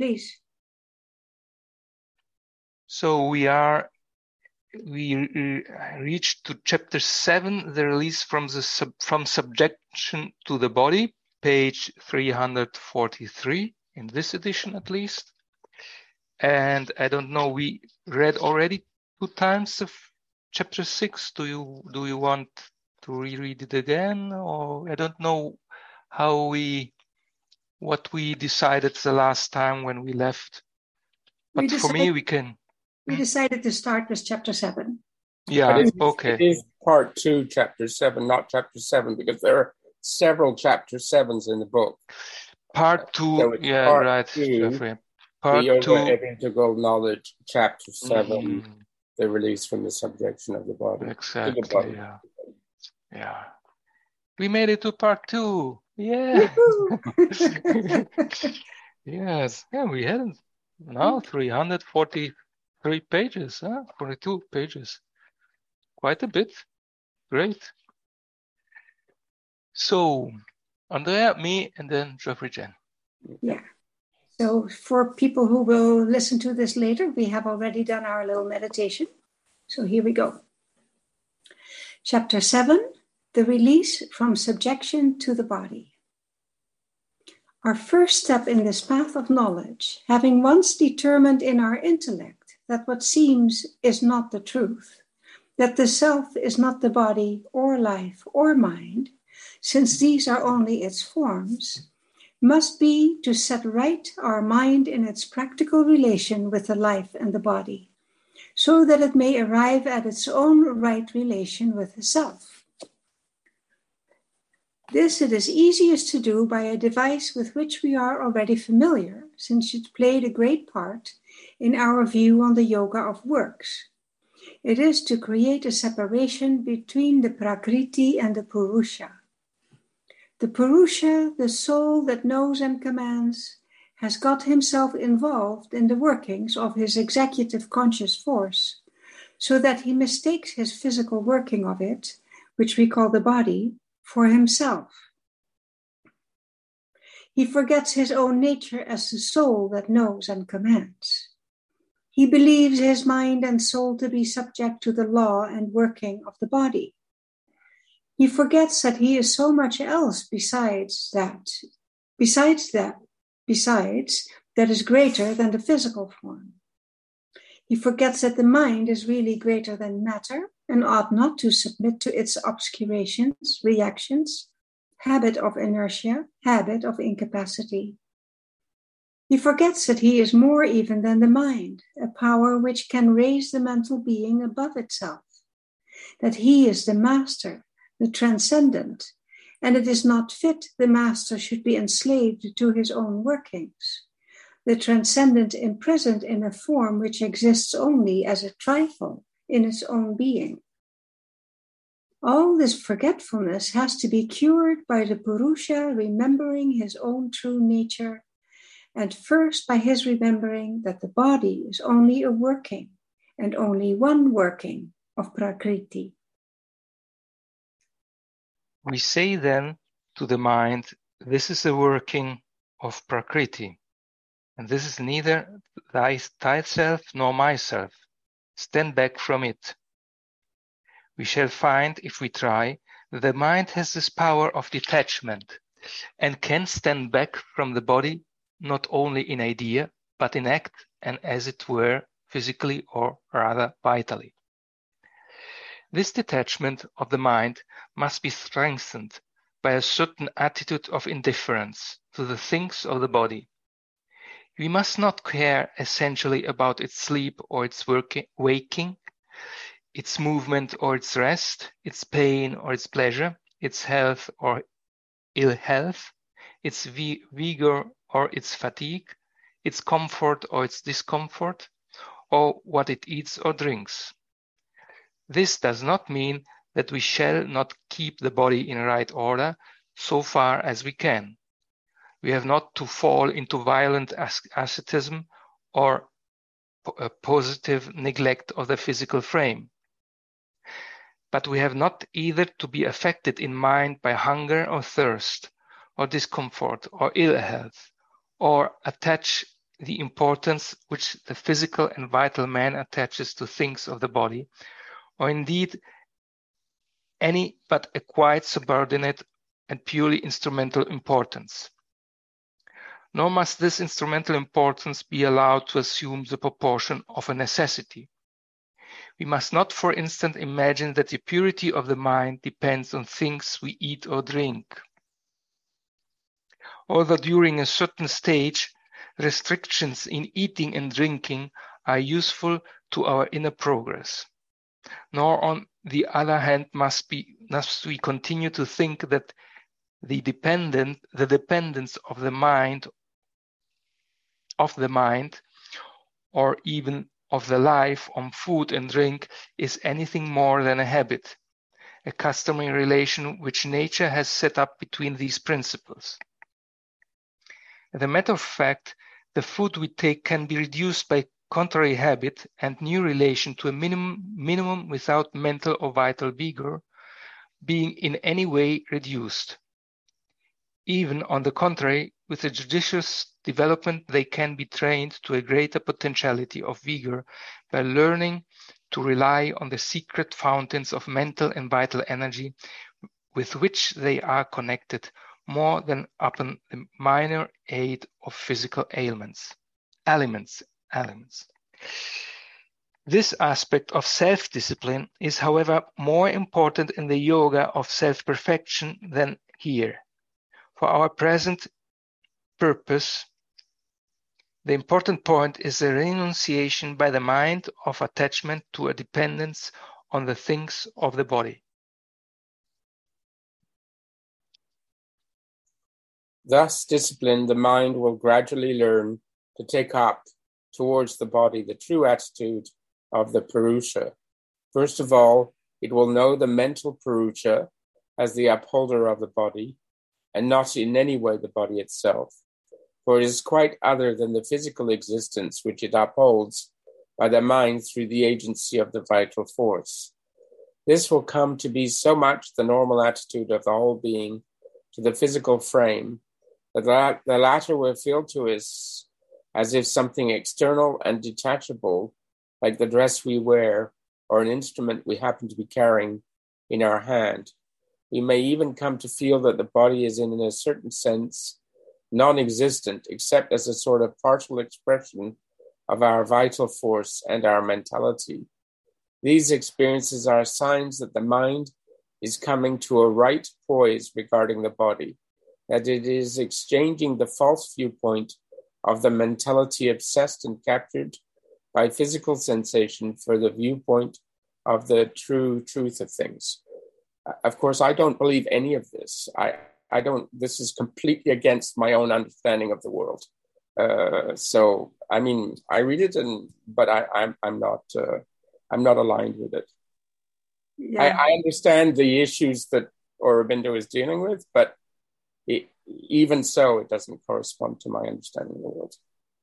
please. So we reached to chapter 7, the release from subjection to the body, page 343 in this edition at least. And I don't know, we read already 2 times of chapter 6. Do you want to reread it again? Or I don't know what we decided the last time when we left. But for me, we can. We decided to start with chapter 7. Yeah, okay. It is part 2, chapter 7, not chapter 7, because there are several chapter 7s in the book. Part 2, so yeah, part right, 2, Jeffrey. Part the Yoga 2 of Integral Knowledge, chapter 7, the release from the subjection of the body. Exactly, to the body. Yeah. We made it to part 2. Yeah. Yes. Yeah, we had now 343 pages, 42 pages. Quite a bit. Great. So, Andrea, me, and then Jeffrey Jen. Yeah. So for people who will listen to this later, we have already done our little meditation. So here we go. Chapter 7, the release from subjection to the body. Our first step in this path of knowledge, having once determined in our intellect that what seems is not the truth, that the self is not the body or life or mind, since these are only its forms, must be to set right our mind in its practical relation with the life and the body, so that it may arrive at its own right relation with the self. This it is easiest to do by a device with which we are already familiar, since it played a great part in our view on the yoga of works. It is to create a separation between the Prakriti and the Purusha. The Purusha, the soul that knows and commands, has got himself involved in the workings of his executive conscious force, so that he mistakes his physical working of it, which we call the body, for himself. He forgets his own nature as the soul that knows and commands. He believes his mind and soul to be subject to the law and working of the body. He forgets that he is so much else besides that is greater than the physical form. He forgets that the mind is really greater than matter and ought not to submit to its obscurations, reactions, habit of inertia, habit of incapacity. He forgets that he is more even than the mind, a power which can raise the mental being above itself, that he is the master, the transcendent, and it is not fit the master should be enslaved to his own workings, the transcendent imprisoned in a form which exists only as a trifle in its own being. All this forgetfulness has to be cured by the Purusha remembering his own true nature, and first by his remembering that the body is only a working, and only one working, of Prakriti. We say then to the mind, this is a working of Prakriti, and this is neither thyself nor myself. Stand back from it. We shall find, if we try, that the mind has this power of detachment and can stand back from the body not only in idea, but in act and as it were physically or rather vitally. This detachment of the mind must be strengthened by a certain attitude of indifference to the things of the body. We must not care essentially about its sleep or its waking, its movement or its rest, its pain or its pleasure, its health or ill health, its vigor or its fatigue, its comfort or its discomfort, or what it eats or drinks. This does not mean that we shall not keep the body in right order so far as we can. We have not to fall into violent asceticism or a positive neglect of the physical frame. But we have not either to be affected in mind by hunger or thirst, or discomfort, or ill health, or attach the importance which the physical and vital man attaches to things of the body, or indeed any but a quite subordinate and purely instrumental importance. Nor must this instrumental importance be allowed to assume the proportion of a necessity. We must not, for instance, imagine that the purity of the mind depends on things we eat or drink, or that during a certain stage, restrictions in eating and drinking are useful to our inner progress. Nor, on the other hand, must we continue to think that the dependence of the mind, or even of the life on food and drink is anything more than a habit, a customary relation which nature has set up between these principles. As a matter of fact, the food we take can be reduced by contrary habit and new relation to a minimum without mental or vital vigor being in any way reduced. Even on the contrary, with a judicious development, they can be trained to a greater potentiality of vigor by learning to rely on the secret fountains of mental and vital energy with which they are connected, more than upon the minor aid of physical ailments. This aspect of self-discipline is, however, more important in the yoga of self-perfection than here. For our present purpose, the important point is the renunciation by the mind of attachment to a dependence on the things of the body. Thus disciplined, the mind will gradually learn to take up towards the body the true attitude of the Purusha. First of all, it will know the mental Purusha as the upholder of the body, and not in any way the body itself, for it is quite other than the physical existence which it upholds by the mind through the agency of the vital force. This will come to be so much the normal attitude of the whole being to the physical frame that the latter will feel to us as if something external and detachable, like the dress we wear or an instrument we happen to be carrying in our hand. We may even come to feel that the body is in a certain sense non-existent, except as a sort of partial expression of our vital force and our mentality. These experiences are signs that the mind is coming to a right poise regarding the body, that it is exchanging the false viewpoint of the mentality obsessed and captured by physical sensation for the viewpoint of the true truth of things. Of course, I don't believe any of this. I don't. This is completely against my own understanding of the world. So, I mean, I read it, but I'm not aligned with it. Yeah. I understand the issues that Aurobindo is dealing with, but even so, it doesn't correspond to my understanding of the world.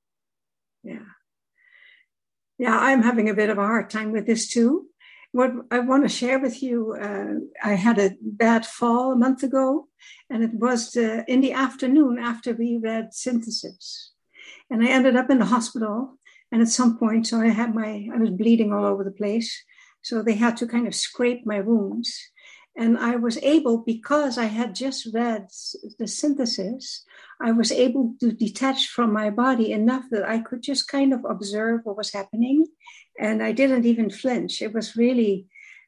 Yeah, I'm having a bit of a hard time with this too. What I want to share with you, I had a bad fall a month ago, and it was in the afternoon after we read Synthesis. And I ended up in the hospital, and at some point, so I was bleeding all over the place. So they had to kind of scrape my wounds. And I was able, because I had just read the Synthesis, I was able to detach from my body enough that I could just kind of observe what was happening. And I didn't even flinch. It was really,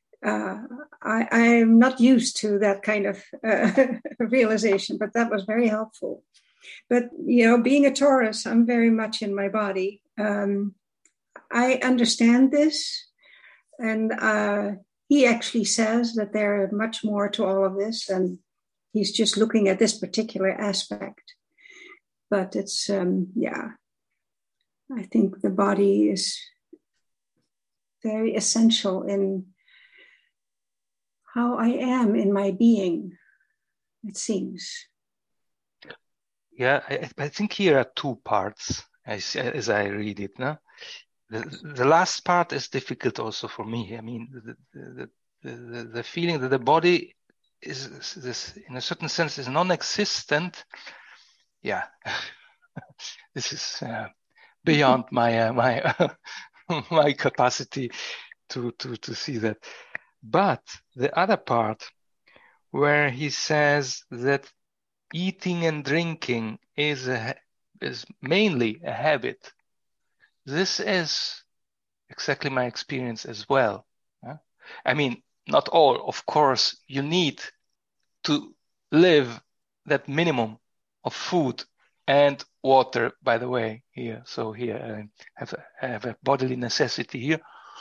I'm not used to that kind of realization, but that was very helpful. But, you know, being a Taurus, I'm very much in my body. I understand this. And he actually says that there is much more to all of this, and he's just looking at this particular aspect. But it's, I think the body is very essential in how I am in my being, it seems. Yeah, I think here are two parts as I read it. No? The last part is difficult also for me. I mean, the feeling that the body is this, in a certain sense, is non-existent. Yeah, this is beyond my my capacity to see that. But the other part where he says that eating and drinking is mainly a habit. This is exactly my experience as well. I mean, not all, of course, you need to live that minimum of food and water, by the way, here. So here I have a bodily necessity here.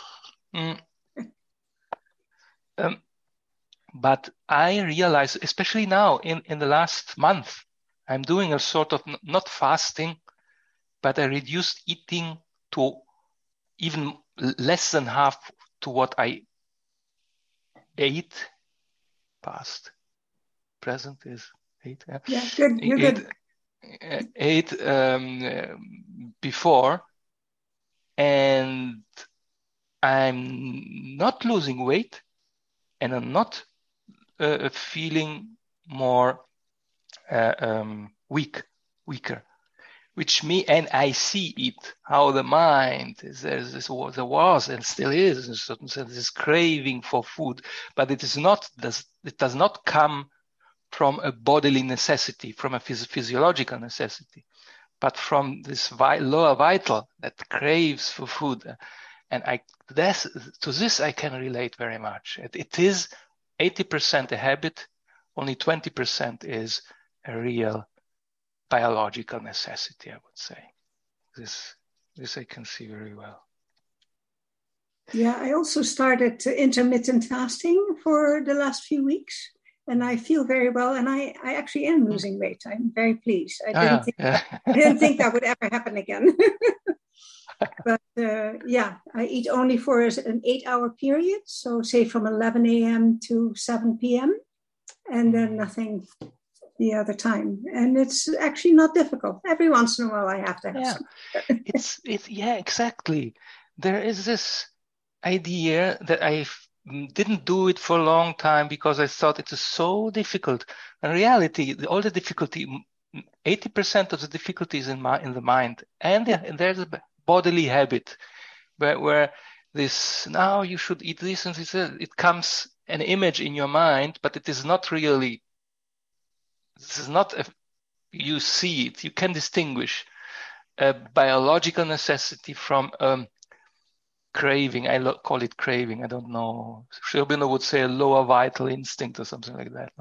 But I realize, especially now in the last month, I'm doing a sort of not fasting, but I reduced eating to even less than half to what I ate. Past, present is 8. Yeah, good. You're good. 8 before, and I'm not losing weight, and I'm not feeling more weaker. Which and I see it, how the mind there was and still is in a certain sense this craving for food, but it does not come from a bodily necessity, from a physiological necessity, but from this lower vital that craves for food. And to this I can relate very much. It is 80% a habit, only 20% is a real biological necessity, I would say. This I can see very well. Yeah, I also started intermittent fasting for the last few weeks, and I feel very well. And I actually am losing weight. I'm very pleased. I didn't think that would ever happen again. But I eat only for an 8-hour period. So say from 11 a.m. to 7 p.m. and then nothing the other time. And it's actually not difficult. Every once in a while I have to have some. Exactly. There is this idea that I didn't do it for a long time because I thought it is so difficult. In reality, all the difficulty, 80% of the difficulty is in the mind, and there's a bodily habit where this now you should eat this and this. It comes an image in your mind, but it is not really. This is not you see it. You can distinguish a biological necessity from craving. I call it craving. I don't know. Sherbino would say a lower vital instinct or something like that.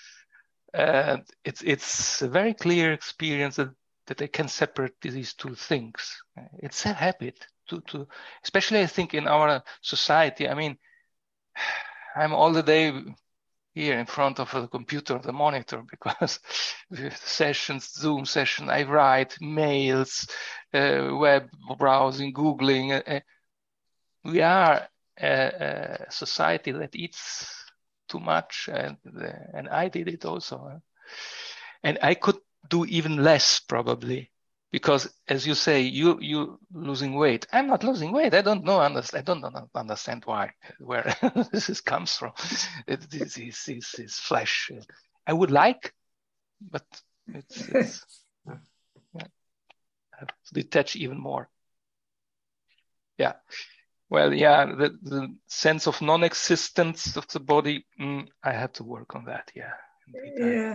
No? It's a very clear experience that I can separate these two things. It's a habit to especially I think in our society. I mean, I'm all the day here in front of the computer, the monitor, because with sessions, Zoom session, I write mails, web browsing, Googling. We are a society that eats too much, and I did it also. And I could do even less probably, because as you say, you losing weight. I'm not losing weight. I don't understand where this comes from. This flesh. I would like, but it's I have to detach even more. Yeah. Well, yeah, the sense of non-existence of the body, I had to work on that. Yeah. Yeah.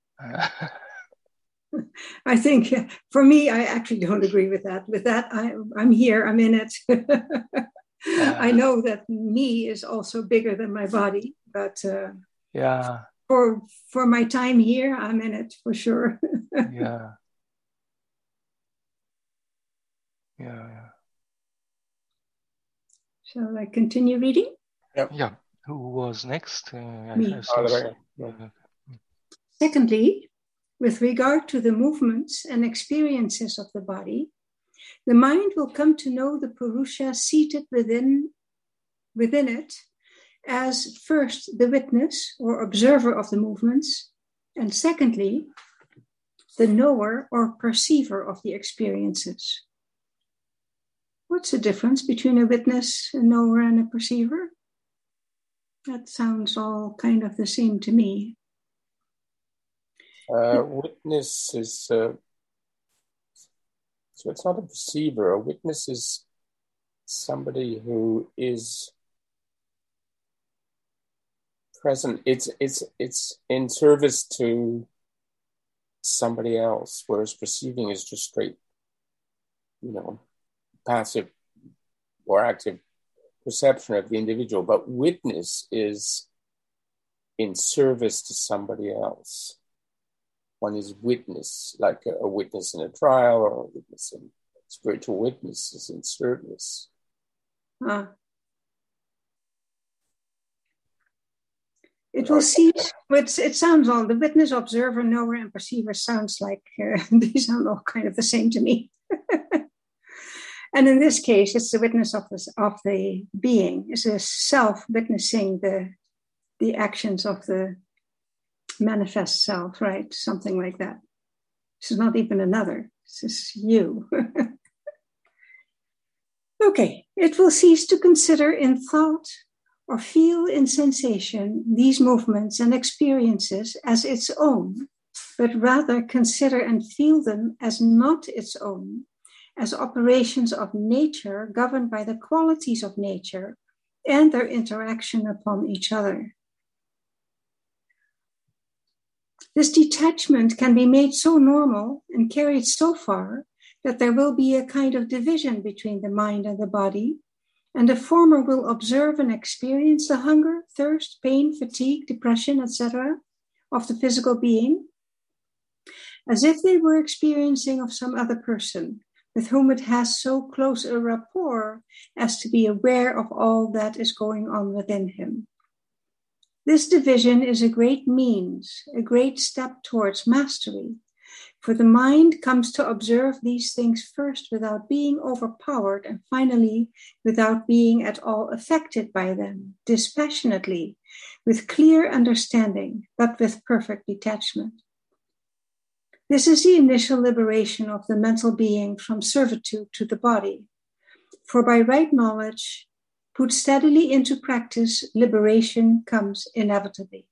I think for me, I actually don't agree with that. With that, I'm here, I'm in it. I know that me is also bigger than my body, but for my time here, I'm in it for sure. Yeah. Shall I continue reading? Yeah. Who was next? Me. Yeah. Secondly, with regard to the movements and experiences of the body, the mind will come to know the Purusha seated within it as first the witness or observer of the movements, and secondly, the knower or perceiver of the experiences. What's the difference between a witness, a knower, and a perceiver? That sounds all kind of the same to me. Witness is So it's not a perceiver. A witness is somebody who is present. It's in service to somebody else, whereas perceiving is just straight, passive or active perception of the individual. But witness is in service to somebody else. One is witness, like a witness in a trial, or a witness in spiritual witness is in service. It will cease. It sounds all, the witness, observer, knower, and perceiver sounds like they sound all kind of the same to me. And in this case, it's the witness of the being. It's a self-witnessing the actions of the manifest self, right? Something like that. This is not even another. This is you. Okay, it will cease to consider in thought or feel in sensation these movements and experiences as its own, but rather consider and feel them as not its own, as operations of nature governed by the qualities of nature and their interaction upon each other. This detachment can be made so normal and carried so far that there will be a kind of division between the mind and the body, and the former will observe and experience the hunger, thirst, pain, fatigue, depression, etc. of the physical being, as if they were experiencing of some other person with whom it has so close a rapport as to be aware of all that is going on within him. This division is a great means, a great step towards mastery, for the mind comes to observe these things first without being overpowered and finally without being at all affected by them, dispassionately, with clear understanding, but with perfect detachment. This is the initial liberation of the mental being from servitude to the body, for by right knowledge, put steadily into practice, liberation comes inevitably.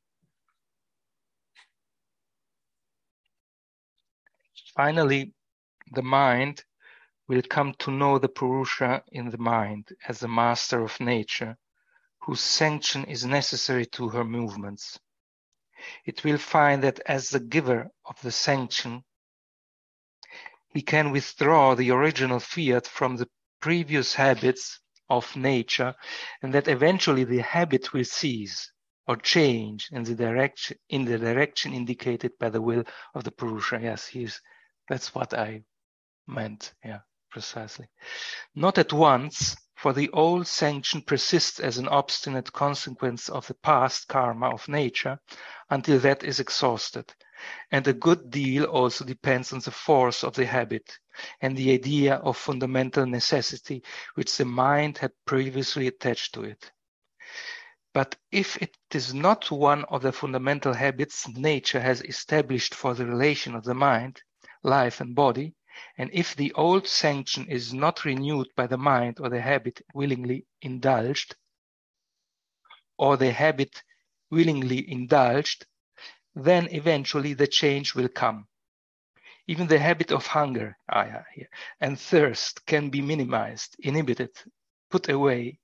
Finally, the mind will come to know the Purusha in the mind as the master of nature, whose sanction is necessary to her movements. It will find that as the giver of the sanction, he can withdraw the original fiat from the previous habits of nature, and that eventually the habit will cease or change in the direction indicated by the will of the Purusha. Yes, that's what I meant. Yeah, precisely. Not at once, for the old sanction persists as an obstinate consequence of the past karma of nature until that is exhausted. And a good deal also depends on the force of the habit and the idea of fundamental necessity which the mind had previously attached to it. But if it is not one of the fundamental habits nature has established for the relation of the mind, life and body, and if the old sanction is not renewed by the mind or the habit willingly indulged, or the habit willingly indulged, then eventually the change will come. Even the habit of hunger and thirst can be minimized, inhibited, put away.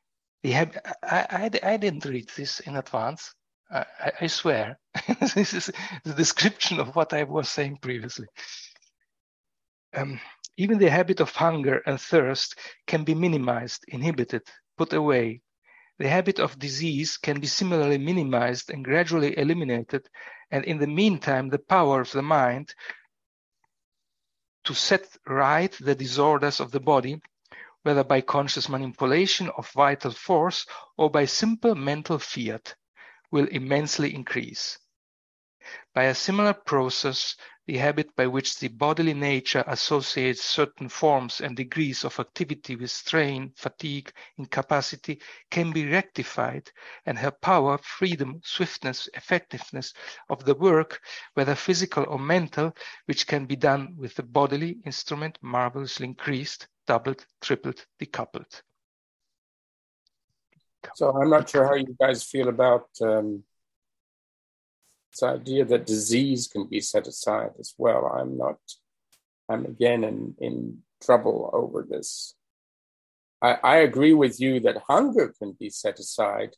I didn't read this in advance. I swear. This is the description of what I was saying previously. Even the habit of hunger and thirst can be minimized, inhibited, put away. The habit of disease can be similarly minimized and gradually eliminated, and in the meantime, the power of the mind to set right the disorders of the body, whether by conscious manipulation of vital force or by simple mental fiat, will immensely increase. By a similar process, the habit by which the bodily nature associates certain forms and degrees of activity with strain, fatigue, incapacity can be rectified, and her power, freedom, swiftness, effectiveness of the work, whether physical or mental, which can be done with the bodily instrument, marvelously increased, doubled, tripled, decoupled. So I'm not sure how you guys feel about this idea that disease can be set aside as well. I'm not I'm again in trouble over this. I agree with you that hunger can be set aside.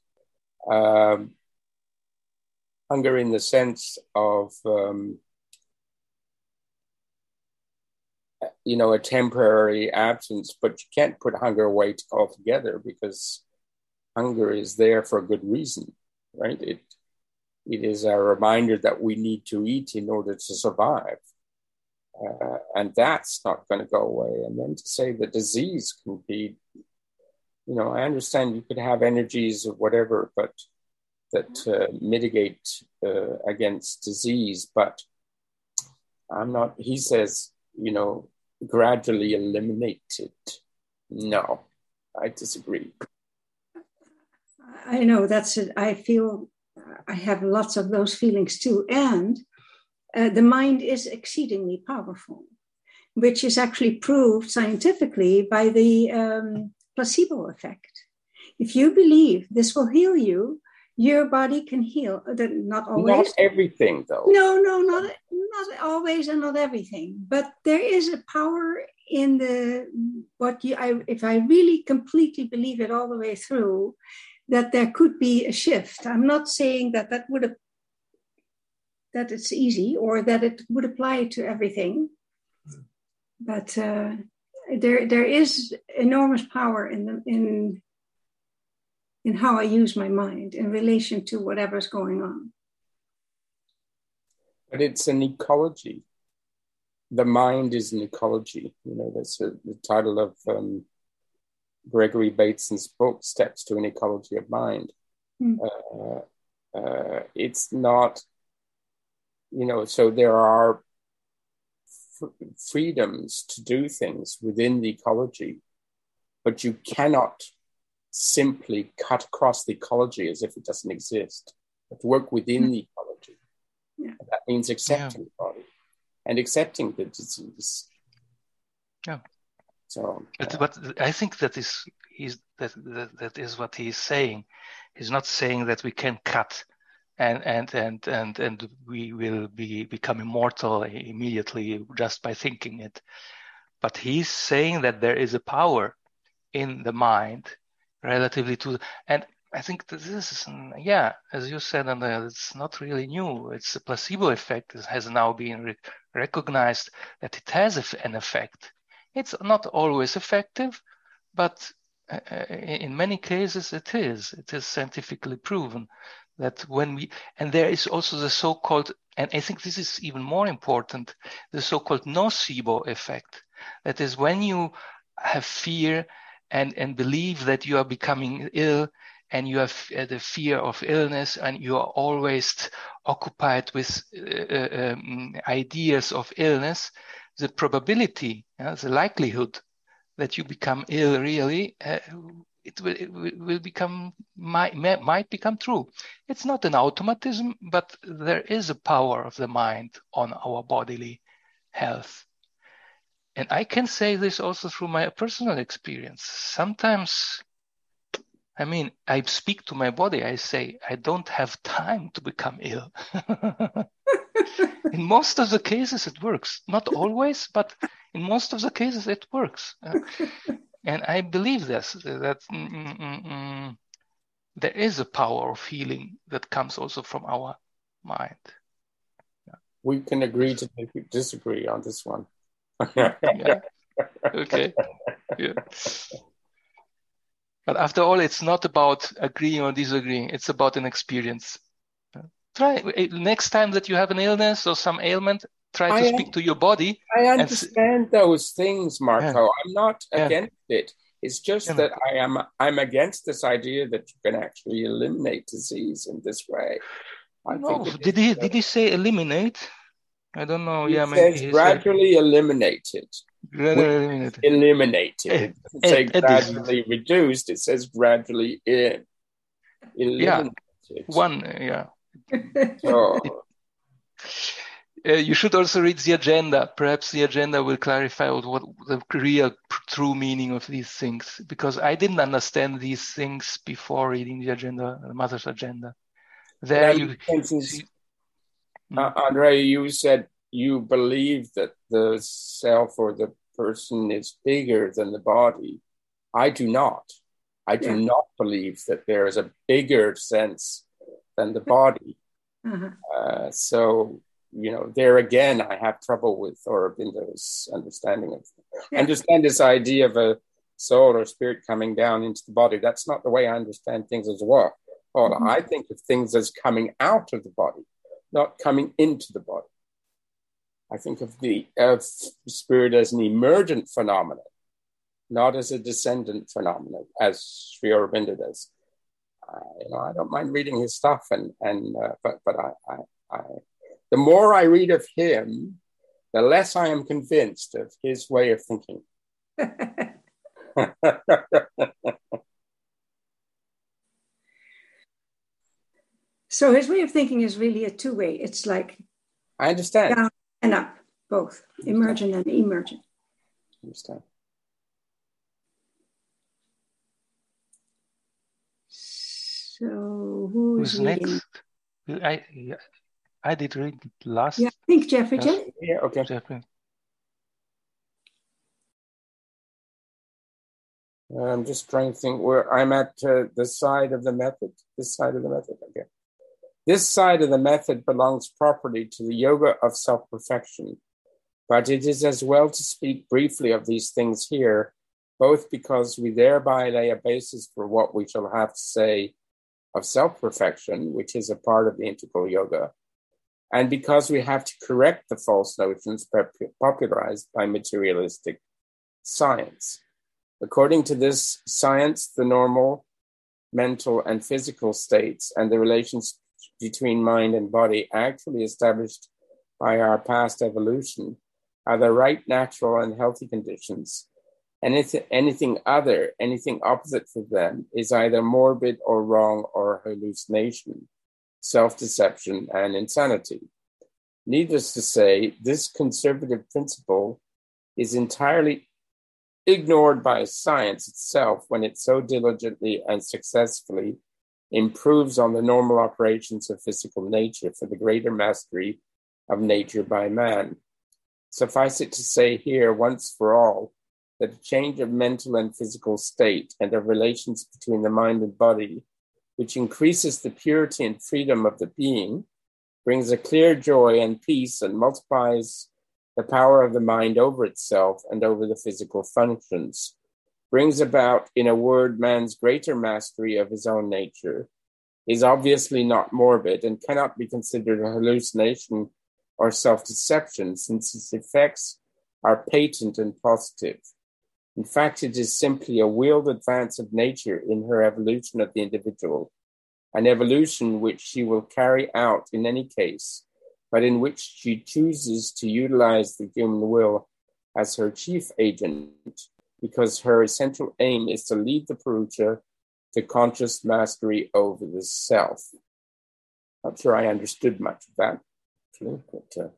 Hunger in the sense of, a temporary absence, but you can't put hunger away altogether, because hunger is there for a good reason, right? It is a reminder that we need to eat in order to survive. And that's not going to go away. And then to say that disease can be, I understand you could have energies or whatever, but that mitigate against disease. But I'm not, he says, gradually eliminate it. No, I disagree. I know that's it. I feel I have lots of those feelings too. And the mind is exceedingly powerful, which is actually proved scientifically by the placebo effect. If you believe this will heal you, your body can heal. Not always. Not everything, though. No, not always and not everything. But there is a power in if I really completely believe it all the way through, that there could be a shift. I'm not saying that it's easy or that it would apply to everything, but there is enormous power in how I use my mind in relation to whatever's going on. But it's an ecology. The mind is an ecology. That's the title of Gregory Bateson's book, Steps to an Ecology of Mind. It's not, so there are freedoms to do things within the ecology, but you cannot simply cut across the ecology as if it doesn't exist. You have to work within the ecology. Yeah. That means accepting the body and accepting the disease. Yeah. So, but I think that is what he's saying. He's not saying that we can cut and we will become immortal immediately just by thinking it. But he's saying that there is a power in the mind relatively to, and I think that this is, as you said, and it's not really new. It's a placebo effect. It has now been recognized that it has an effect. It's not always effective, but in many cases it is. It is scientifically proven that and there is also the so-called, and I think this is even more important, the so-called nocebo effect. That is when you have fear and believe that you are becoming ill, and you have the fear of illness, and you are always occupied with ideas of illness, the probability, the likelihood that you become ill really, it might become true. It's not an automatism, but there is a power of the mind on our bodily health. And I can say this also through my personal experience. Sometimes, I speak to my body. I say, I don't have time to become ill. In most of the cases, it works. Not always, but in most of the cases, it works. And I believe this, that there is a power of healing that comes also from our mind. We can agree to disagree on this one. Yeah. Okay. Yeah. But after all, it's not about agreeing or disagreeing. It's about an experience. Try next time that you have an illness or some ailment, try to speak to your body. I understand those things, Marco. Yeah. I'm not against it. It's just that I'm against this idea that you can actually eliminate disease in this way. Did he say eliminate? I don't know. He says gradually eliminated. Eliminated. Eliminated. It doesn't say gradually reduced. It says gradually eliminated. So. You should also read the agenda. Perhaps the agenda will clarify what the real true meaning of these things, because I didn't understand these things before reading the agenda, the Mother's agenda. There, Andrei, you said you believe that the self or the person is bigger than the body. I do not. I do not believe that there is a bigger sense than the body. So, there again, I have trouble with Aurobindo's understanding of understand this idea of a soul or spirit coming down into the body. That's not the way I understand things as well. I think of things as coming out of the body, not coming into the body. I think of the spirit as an emergent phenomenon, not as a descendant phenomenon, as Sri Aurobindo does. I don't mind reading his stuff, but I the more I read of him, the less I am convinced of his way of thinking. So his way of thinking is really a two-way. It's like I understand. Down and up, both emergent and emergent. I understand. So who's reading? Next? I did read last. Yeah, I think Jeffrey did. Yeah, okay. Jeffrey. I'm just trying to think where I'm at the side of the method. This side of the method, okay. This side of the method belongs properly to the yoga of self-perfection, but it is as well to speak briefly of these things here, both because we thereby lay a basis for what we shall have to say of self-perfection, which is a part of the integral yoga, and because we have to correct the false notions popularized by materialistic science. According to this science, the normal, mental, and physical states and the relations between mind and body actually established by our past evolution are the right, natural, and healthy conditions. Anything opposite to them is either morbid or wrong or hallucination, self-deception, and insanity. Needless to say, this conservative principle is entirely ignored by science itself when it so diligently and successfully improves on the normal operations of physical nature for the greater mastery of nature by man. Suffice it to say here, once for all, that a change of mental and physical state and of relations between the mind and body, which increases the purity and freedom of the being, brings a clear joy and peace and multiplies the power of the mind over itself and over the physical functions, brings about, in a word, man's greater mastery of his own nature, is obviously not morbid and cannot be considered a hallucination or self-deception, since its effects are patent and positive. In fact, it is simply a wheeled advance of nature in her evolution of the individual, an evolution which she will carry out in any case, but in which she chooses to utilize the human will as her chief agent, because her essential aim is to lead the Purusha to conscious mastery over the self. Not sure I understood much of that, actually, but...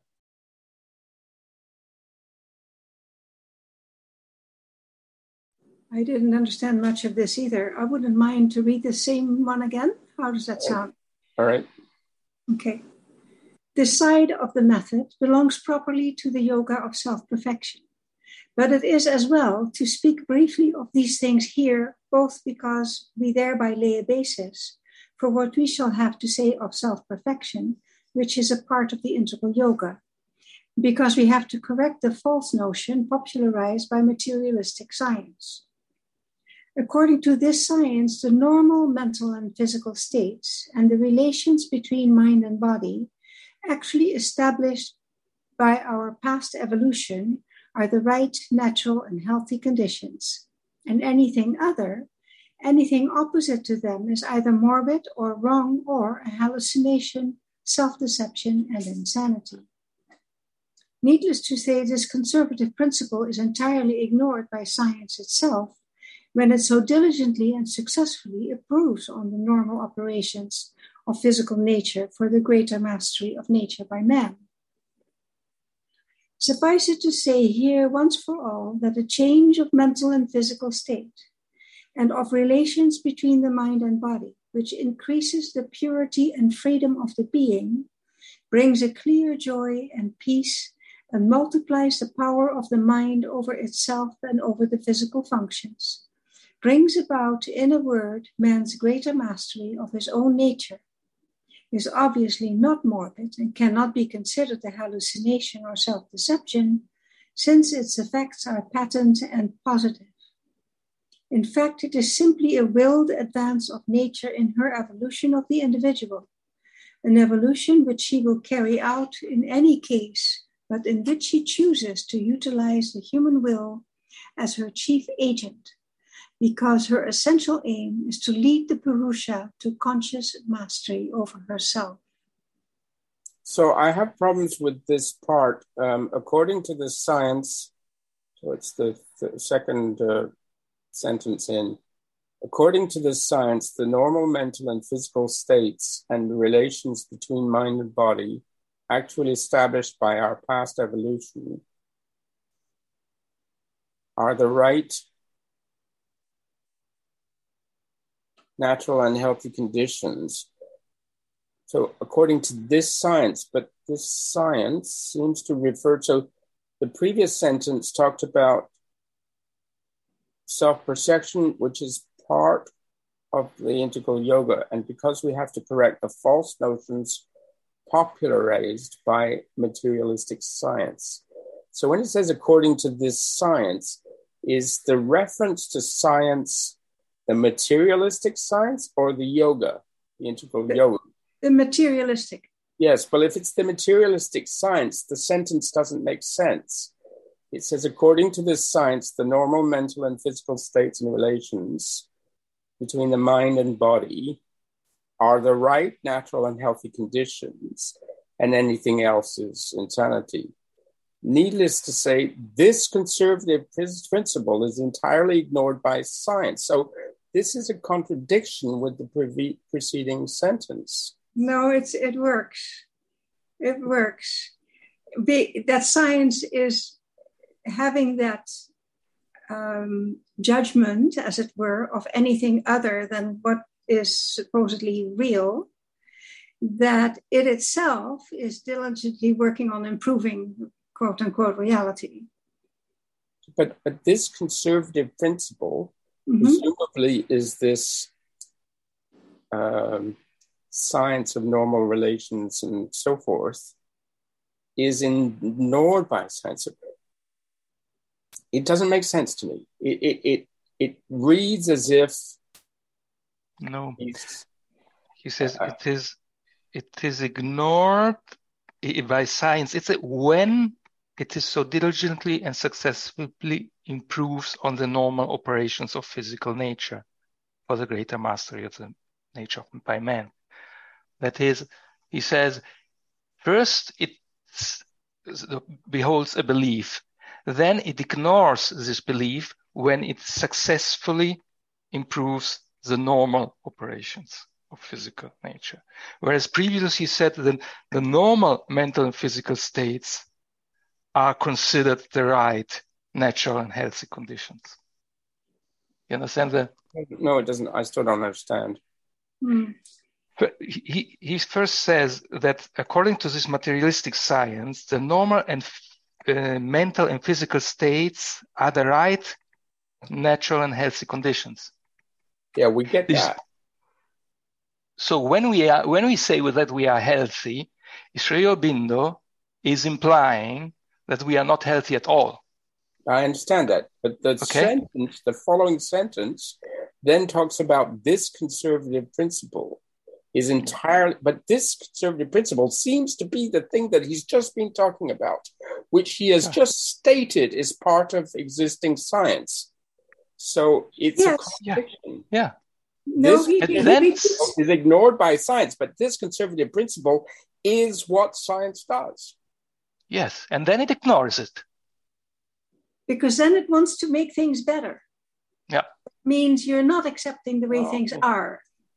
I didn't understand much of this either. I wouldn't mind to read the same one again. How does that sound? All right. Okay. This side of the method belongs properly to the yoga of self-perfection, but it is as well to speak briefly of these things here, both because we thereby lay a basis for what we shall have to say of self-perfection, which is a part of the integral yoga, because we have to correct the false notion popularized by materialistic science. According to this science, the normal mental and physical states and the relations between mind and body actually established by our past evolution are the right, natural, and healthy conditions. And anything opposite to them is either morbid or wrong or a hallucination, self-deception, and insanity. Needless to say, this conservative principle is entirely ignored by science itself when it so diligently and successfully improves on the normal operations of physical nature for the greater mastery of nature by man. Suffice it to say here once for all that a change of mental and physical state and of relations between the mind and body, which increases the purity and freedom of the being, brings a clear joy and peace, and multiplies the power of the mind over itself and over the physical functions, brings about, in a word, man's greater mastery of his own nature, is obviously not morbid and cannot be considered a hallucination or self-deception, since its effects are patent and positive. In fact, it is simply a willed advance of nature in her evolution of the individual, an evolution which she will carry out in any case, but in which she chooses to utilize the human will as her chief agent, because her essential aim is to lead the Purusha to conscious mastery over herself. So I have problems with this part. According to the science, so it's the second sentence in, according to the science, the normal mental and physical states and the relations between mind and body actually established by our past evolution are the right natural and healthy conditions. So according to this science, but this science seems to refer to, the previous sentence talked about self-perception, which is part of the integral yoga. And because we have to correct the false notions popularized by materialistic science. So when it says according to this science, is the reference to science the materialistic science or the yoga, the integral yoga? The materialistic. Yes, well, if it's the materialistic science, the sentence doesn't make sense. It says, according to this science, the normal mental and physical states and relations between the mind and body are the right, natural, and healthy conditions, and anything else is insanity. Needless to say, this conservative principle is entirely ignored by science. So this is a contradiction with the preceding sentence. No, it works. It works. That science is having that judgment, as it were, of anything other than what is supposedly real, that it itself is diligently working on improving, quote unquote, reality. But this conservative principle, presumably, is this science of normal relations and so forth, is ignored by science. It doesn't make sense to me. It reads as if no. He says it is ignored by science. It's when it is so diligently and successfully improves on the normal operations of physical nature for the greater mastery of the nature by man. That is, he says, first it beholds a belief, then it ignores this belief when it successfully improves the normal operations of physical nature. Whereas previously he said that the normal mental and physical states are considered the right, natural and healthy conditions. You understand that? No, it doesn't. I still don't understand. He first says that according to this materialistic science, the normal and mental and physical states are the right, natural and healthy conditions. Yeah, we get that. So when we say that we are healthy, Sri Aurobindo is implying that we are not healthy at all. I understand that, but the following sentence then talks about this conservative principle is entirely, but this conservative principle seems to be the thing that he's just been talking about, which he has just stated is part of existing science. So it's a contradiction. Yeah. This is ignored by science, but this conservative principle is what science does. Yes, and then it ignores it. Because then it wants to make things better. Yeah. It means you're not accepting the way things are.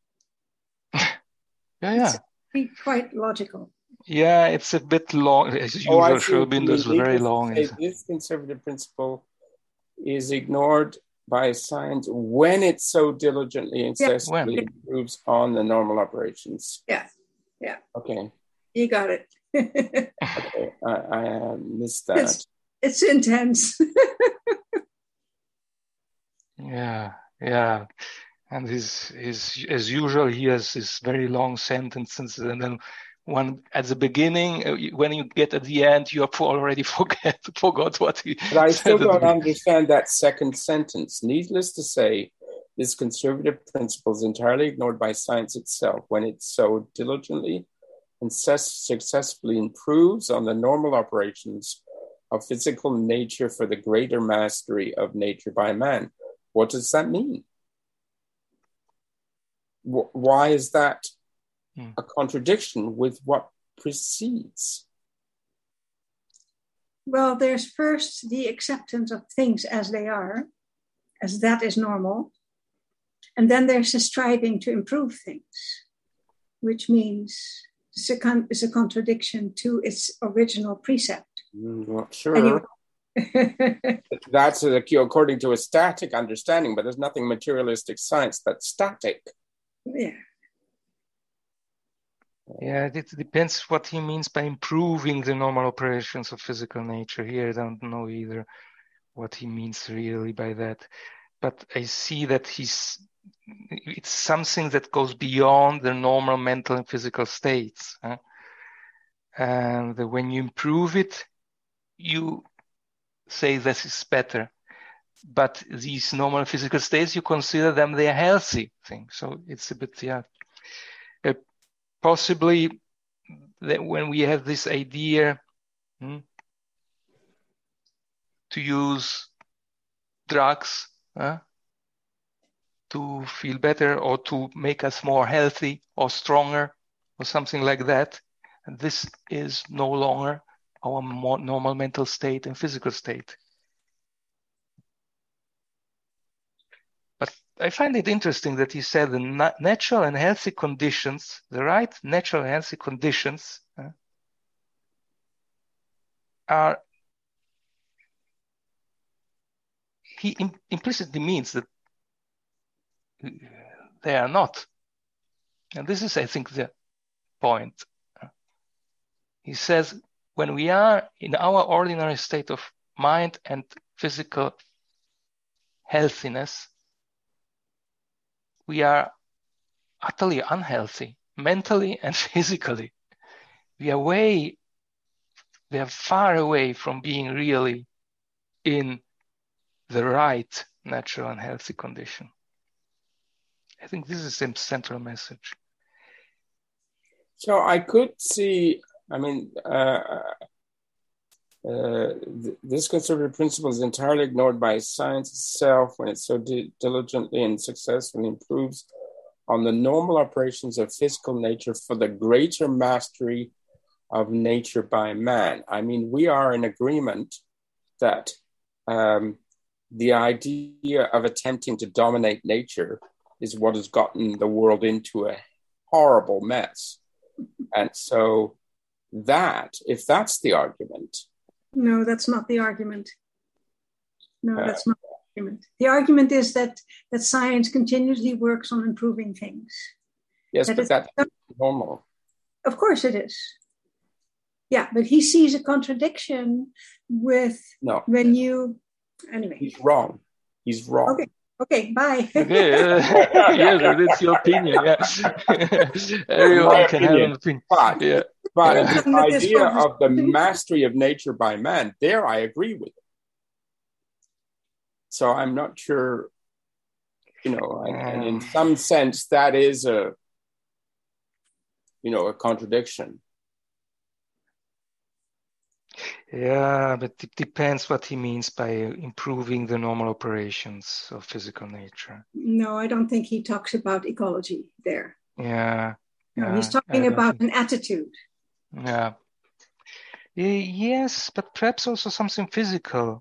Yeah. It's quite logical. Yeah, it's a bit long. As usual, Sri Aurobindo is very long. This conservative principle is ignored by science when it so diligently and successfully improves on the normal operations. Yeah. Okay. You got it. Okay, I missed that. It's intense. Yeah, yeah. And his as usual, he has his very long sentences, and then one at the beginning, when you get at the end, you have already forgot what he But I said still at the don't beginning. understand that second sentence. Needless to say, this conservative principle is entirely ignored by science itself when it so diligently and successfully improves on the normal operations of physical nature for the greater mastery of nature by man. What does that mean? Why is that a contradiction with what precedes? Well, there's first the acceptance of things as they are, as that is normal. And then there's a striving to improve things, which means it's a contradiction to its original precept. Not sure. Anyway. That's according to a static understanding, but there's nothing materialistic science that's static. Yeah. Yeah, it depends what he means by improving the normal operations of physical nature. Here, I don't know either what he means really by that. But I see that it's something that goes beyond the normal mental and physical states. And when you improve it, you say this is better. But these normal physical states, you consider them they're healthy things. So it's a bit, possibly that when we have this idea to use drugs to feel better or to make us more healthy or stronger or something like that, and this is no longer our more normal mental state and physical state. But I find it interesting that he said the natural and healthy conditions, the right natural and healthy conditions are, he implicitly means that they are not. And this is, I think, the point. He says, when we are in our ordinary state of mind and physical healthiness, we are utterly unhealthy, mentally and physically. We are far away from being really in the right natural and healthy condition. I think this is the central message. So I could see, this conservative principle is entirely ignored by science itself when it so diligently and successfully improves on the normal operations of physical nature for the greater mastery of nature by man. I mean, we are in agreement that the idea of attempting to dominate nature is what has gotten the world into a horrible mess. And so if that's the argument. No, that's not the argument. No, that's not the argument. The argument is that science continuously works on improving things. Yes, but that's normal. Of course it is. Yeah, but he sees a contradiction with when you... Anyway. He's wrong. Okay, bye. Okay, yeah, that's your opinion. Yeah, everyone can have an opinion. But the idea of the mastery of nature by man, there I agree with it. So I'm not sure, and in some sense that is a contradiction. Yeah, but it depends what he means by improving the normal operations of physical nature. No, I don't think he talks about ecology there. Yeah. No, he's talking about an attitude. Yeah. Yes, but perhaps also something physical.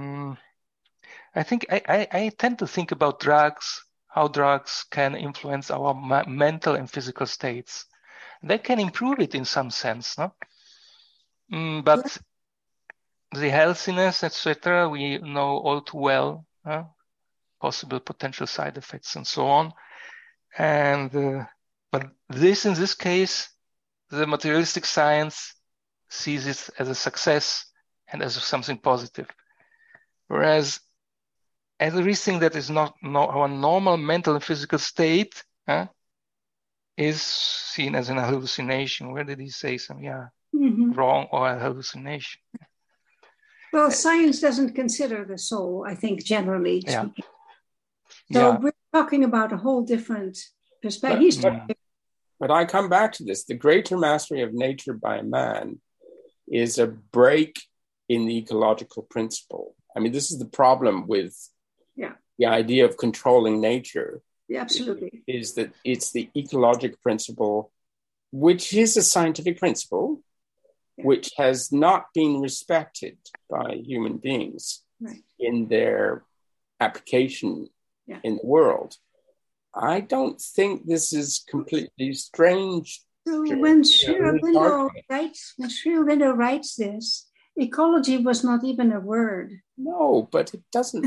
I think I tend to think about drugs, how drugs can influence our mental and physical states. They can improve it in some sense, no? But the healthiness, etc., we know all too well, possible potential side effects and so on. And but in this case, the materialistic science sees it as a success and as something positive. Whereas everything that is not our normal mental and physical state is seen as an hallucination. Where did he say some? Wrong or a hallucination? Well, science doesn't consider the soul, I think, generally speaking. So we're talking about a whole different perspective. But I come back to this. The greater mastery of nature by man is a break in the ecological principle. I mean, this is the problem with the idea of controlling nature. Yeah, absolutely. Is that it's the ecological principle, which is a scientific principle, which has not been respected by human beings in their application in the world. I don't think this is completely strange. So when Sri Aurobindo writes this, ecology was not even a word. No, but it doesn't.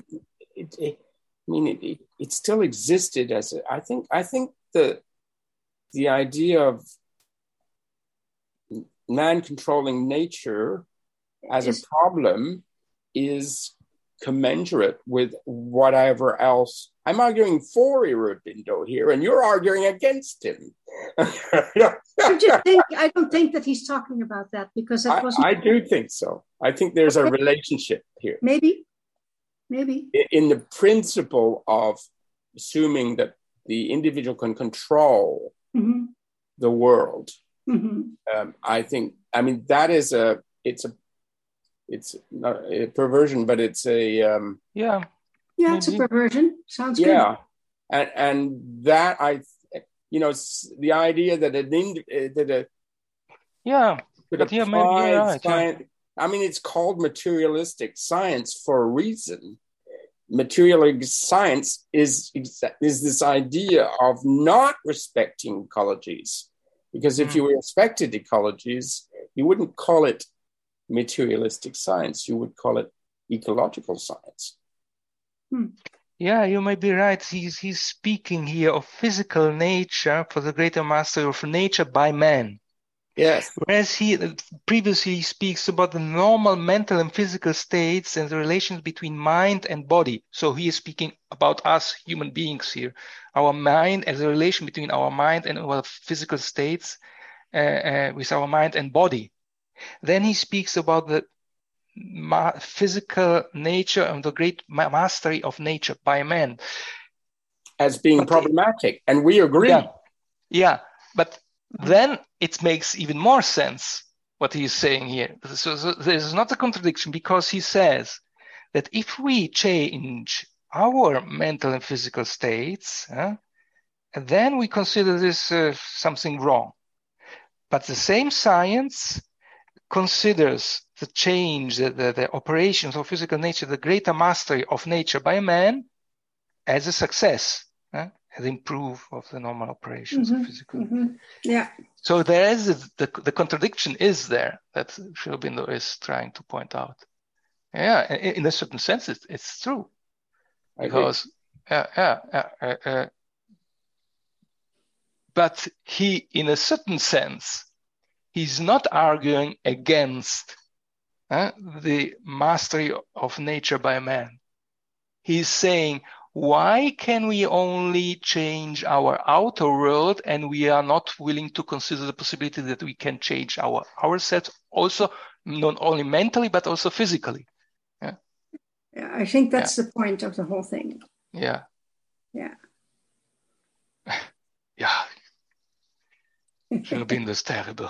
It still existed as I think the idea of man controlling nature as a problem is commensurate with whatever else. I'm arguing for Aurobindo here, and you're arguing against him. I don't think that he's talking about that, because it wasn't. I do think so. I think there's a relationship here. Maybe. In the principle of assuming that the individual can control the world. That is it's not a perversion, but it's a it's a perversion. Sounds good. And that the idea that science. I mean, it's called materialistic science for a reason. Materialistic science is this idea of not respecting ecologies. Because if you respected ecologies, you wouldn't call it materialistic science. You would call it ecological science. Yeah, you may be right. He's speaking here of physical nature for the greater mastery of nature by man. Yes. Whereas he previously speaks about the normal mental and physical states and the relations between mind and body. So he is speaking about us human beings here. Our mind as a relation between our mind and our physical states with our mind and body. Then he speaks about the physical nature and the great mastery of nature by man. As being problematic. And we agree. Yeah. But then it makes even more sense what he is saying here. So there's not a contradiction, because he says that if we change our mental and physical states, then we consider this something wrong. But the same science considers the change, the operations of physical nature, the greater mastery of nature by man as a success. As improve of the normal operations of physical. Yeah. So there is the contradiction is there that Sri Aurobindo is trying to point out. Yeah, in a certain sense, it's true. Because but he, in a certain sense, he's not arguing against the mastery of nature by man. He's saying, why can we only change our outer world and we are not willing to consider the possibility that we can change ourselves also, not only mentally, but also physically? Yeah, I think that's the point of the whole thing. Yeah. Yeah. Aurobindo's terrible.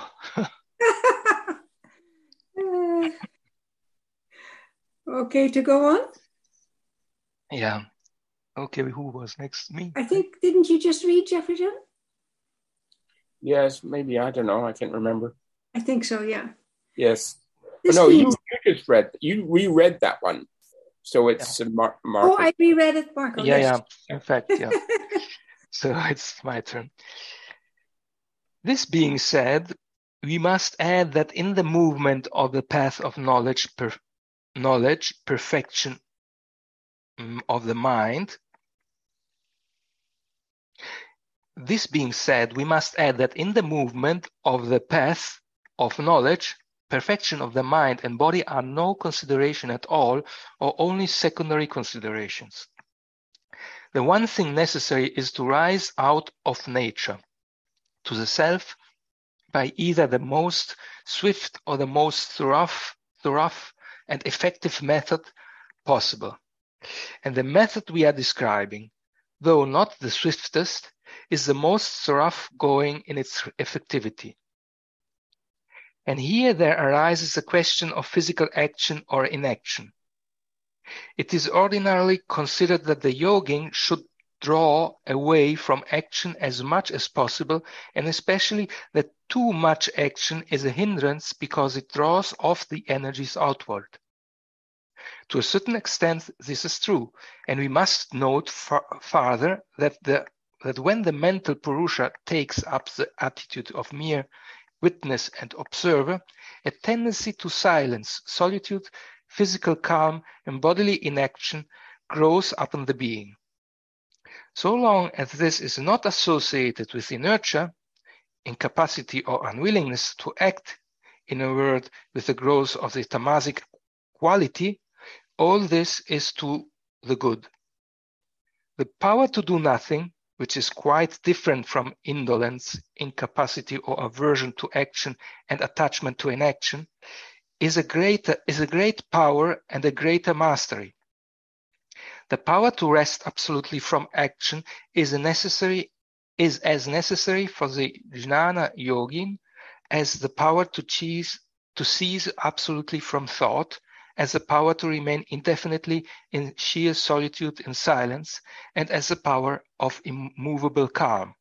Okay, to go on? Yeah. Okay, who was next? Me? I think, didn't you just read Jefferson? Yes, maybe. I don't know. I can't remember. I think so, yeah. Yes. You just read. You reread that one. So it's Marco. Oh, I reread it, Marco. Yeah. In fact, yeah. So it's my turn. This being said, we must add that in the movement of the path of knowledge, perfection of the mind. This being said, we must add that in the movement of the path of knowledge, perfection of the mind and body are no consideration at all, or only secondary considerations. The one thing necessary is to rise out of nature to the self by either the most swift or the most thorough and effective method possible. And the method we are describing, though not the swiftest, is the most thoroughgoing in its effectivity. And here there arises a question of physical action or inaction. It is ordinarily considered that the yogin should draw away from action as much as possible, and especially that too much action is a hindrance because it draws off the energies outward. To a certain extent, this is true, and we must note further that when the mental Purusha takes up the attitude of mere witness and observer, a tendency to silence, solitude, physical calm, and bodily inaction grows upon the being. So long as this is not associated with inertia, incapacity or unwillingness to act, in a word, with the growth of the tamasic quality, all this is to the good. The power to do nothing, which is quite different from indolence, incapacity or aversion to action and attachment to inaction, is a great power and a greater mastery. The power to rest absolutely from action is as necessary for the jnana yogin as the power to cease absolutely from thought, as the power to remain indefinitely in sheer solitude and silence, and as the power of immovable calm.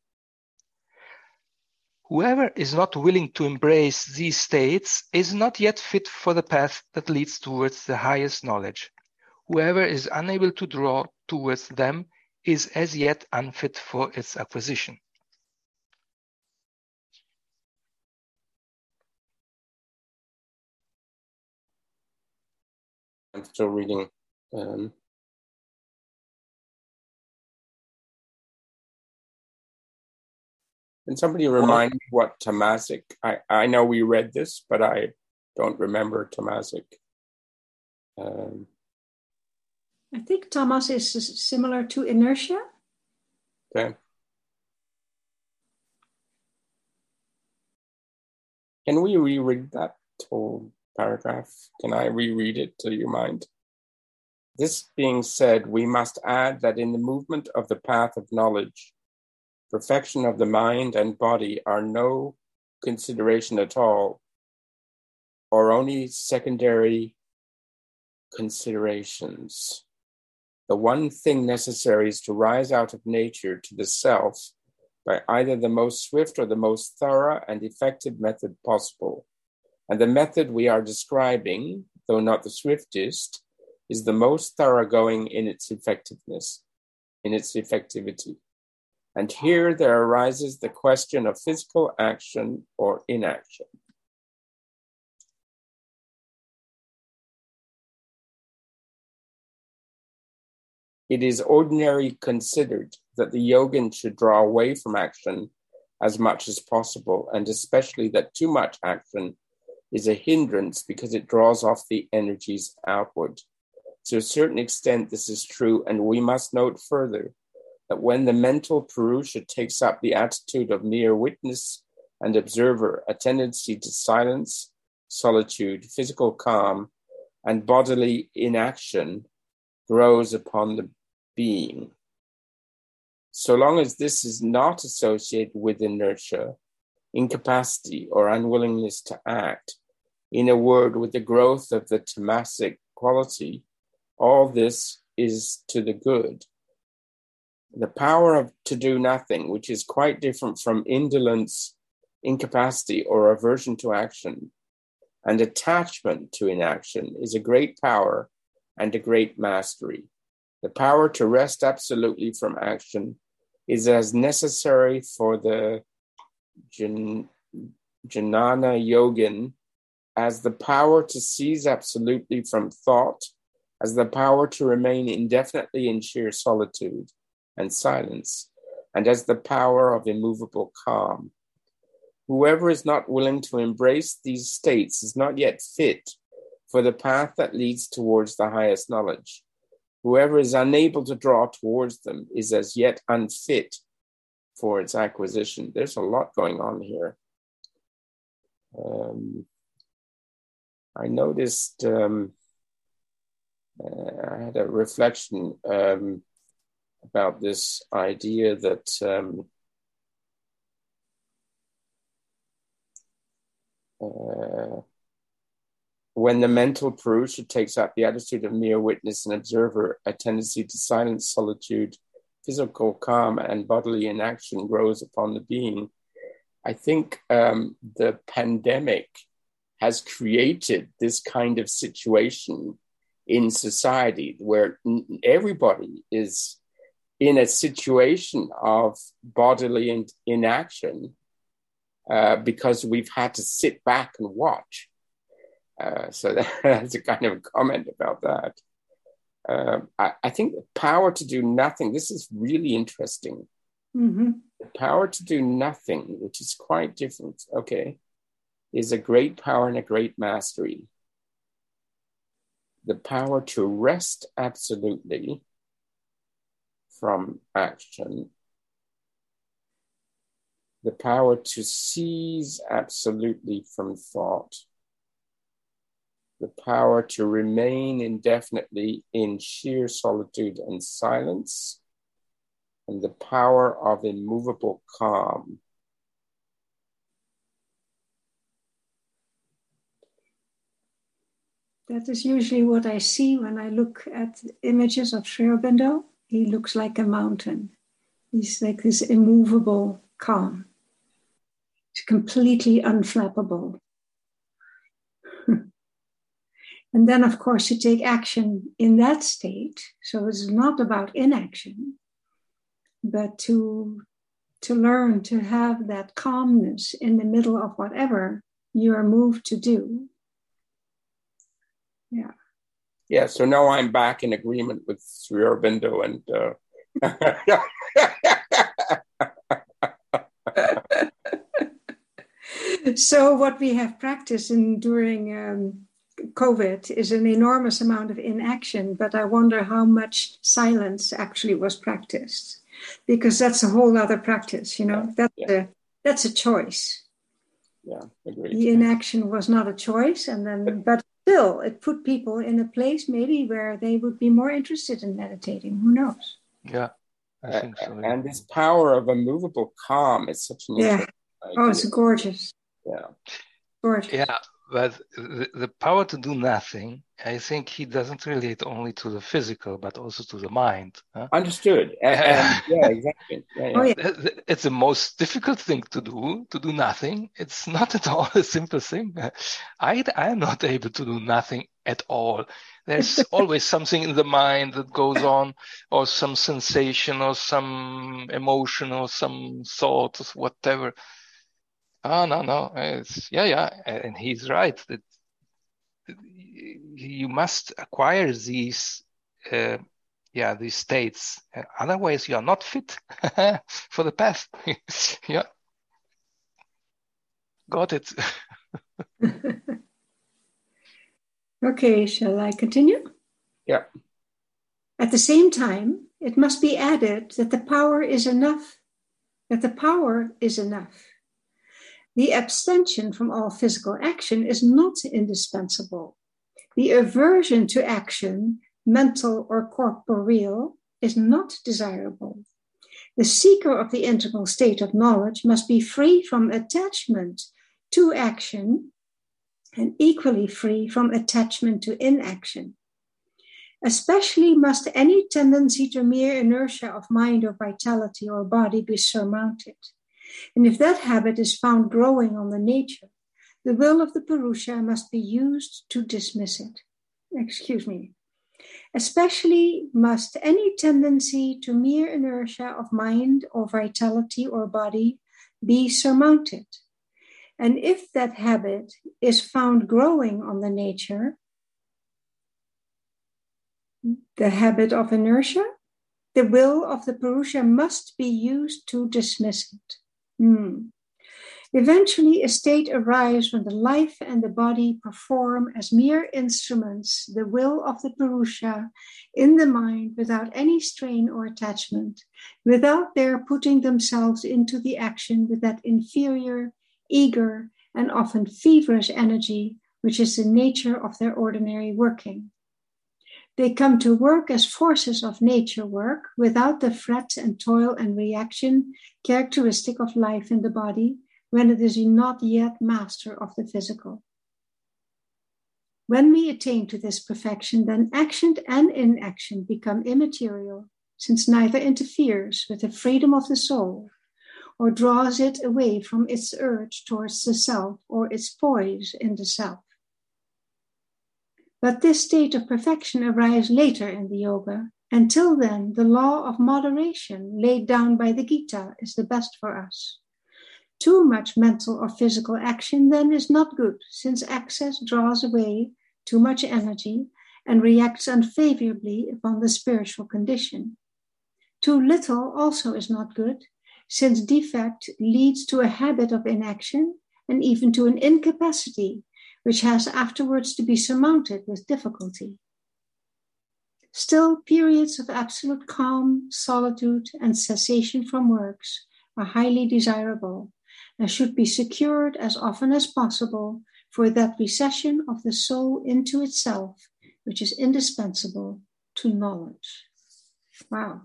Whoever is not willing to embrace these states is not yet fit for the path that leads towards the highest knowledge. Whoever is unable to draw towards them is as yet unfit for its acquisition. I'm still reading. Can somebody remind me what tamasic? I know we read this, but I don't remember tamasic. I think tamas is similar to inertia. Okay. Can we reread that whole paragraph? Can I reread it to your mind? This being said, we must add that in the movement of the path of knowledge, perfection of the mind and body are no consideration at all, or only secondary considerations. The one thing necessary is to rise out of nature to the self by either the most swift or the most thorough and effective method possible. And the method we are describing, though not the swiftest, is the most thoroughgoing in its effectiveness, in its effectivity. And here there arises the question of physical action or inaction. It is ordinarily considered that the yogin should draw away from action as much as possible, and especially that too much action is a hindrance because it draws off the energies outward. To a certain extent, this is true, and we must note further that when the mental Purusha takes up the attitude of mere witness and observer, a tendency to silence, solitude, physical calm, and bodily inaction grows upon the being. So long as this is not associated with inertia, incapacity, or unwillingness to act, in a word, with the growth of the tamasic quality, all this is to the good. The power to do nothing, which is quite different from indolence, incapacity, or aversion to action, and attachment to inaction, is a great power and a great mastery. The power to rest absolutely from action is as necessary for the jnana yogin as the power to cease absolutely from thought, as the power to remain indefinitely in sheer solitude and silence, and as the power of immovable calm. Whoever is not willing to embrace these states is not yet fit for the path that leads towards the highest knowledge. Whoever is unable to draw towards them is as yet unfit for its acquisition. There's a lot going on here. I noticed, I had a reflection about this idea that when the mental Purusha takes up the attitude of mere witness and observer, a tendency to silence, solitude, physical calm, and bodily inaction grows upon the being. I think the pandemic has created this kind of situation in society where everybody is in a situation of bodily inaction because we've had to sit back and watch. So that's a kind of comment about that. I think the power to do nothing, this is really interesting. Mm-hmm. The power to do nothing, which is quite different, okay, is a great power and a great mastery. The power to rest absolutely from action, the power to cease absolutely from thought, the power to remain indefinitely in sheer solitude and silence, and the power of immovable calm. That is usually what I see when I look at images of Sri Aurobindo. He looks like a mountain. He's like this immovable calm. It's completely unflappable. And then, of course, you take action in that state. So it's not about inaction, but to learn to have that calmness in the middle of whatever you are moved to do. Yeah. Yeah, so now I'm back in agreement with Sri Aurobindo and So what we have practiced during COVID is an enormous amount of inaction, but I wonder how much silence actually was practiced, because that's a whole other practice, you know. That's a choice. Yeah, agreed. The inaction was not a choice, and then but still it put people in a place maybe where they would be more interested in meditating. Who knows? Yeah, I think so. And this power of immovable calm is such an interesting idea. Oh, it's gorgeous. Yeah. Gorgeous. Yeah, but the power to do nothing, I think he doesn't relate only to the physical, but also to the mind. Huh? Understood. And yeah, exactly. Yeah. Oh, yeah. It's the most difficult thing to do nothing. It's not at all a simple thing. I am not able to do nothing at all. There's always something in the mind that goes on, or some sensation, or some emotion, or some thought, or whatever. Oh, no. It's, and he's right that you must acquire these states. Otherwise, you are not fit for the path. Yeah, got it. Okay, shall I continue? Yeah. At the same time, it must be added that the power is enough. The abstention from all physical action is not indispensable. The aversion to action, mental or corporeal, is not desirable. The seeker of the integral state of knowledge must be free from attachment to action and equally free from attachment to inaction. Especially must any tendency to mere inertia of mind or vitality or body be surmounted. And if that habit is found growing on the nature, the will of the Purusha must be used to dismiss it. Especially must any tendency to mere inertia of mind or vitality or body be surmounted. And if that habit is found growing on the nature, the habit of inertia, the will of the Purusha must be used to dismiss it. Eventually, a state arrives when the life and the body perform as mere instruments the will of the Purusha in the mind without any strain or attachment, without their putting themselves into the action with that inferior, eager, and often feverish energy which is the nature of their ordinary working. They come to work as forces of nature work, without the fret and toil and reaction characteristic of life in the body, when it is not yet master of the physical. When we attain to this perfection, then action and inaction become immaterial, since neither interferes with the freedom of the soul, or draws it away from its urge towards the self or its poise in the self. But this state of perfection arrives later in the yoga. Until then, the law of moderation laid down by the Gita is the best for us. Too much mental or physical action then is not good, since excess draws away too much energy and reacts unfavorably upon the spiritual condition. Too little also is not good, since defect leads to a habit of inaction and even to an incapacity, which has afterwards to be surmounted with difficulty. Still, periods of absolute calm, solitude, and cessation from works are highly desirable and should be secured as often as possible for that recession of the soul into itself, which is indispensable to knowledge. Wow.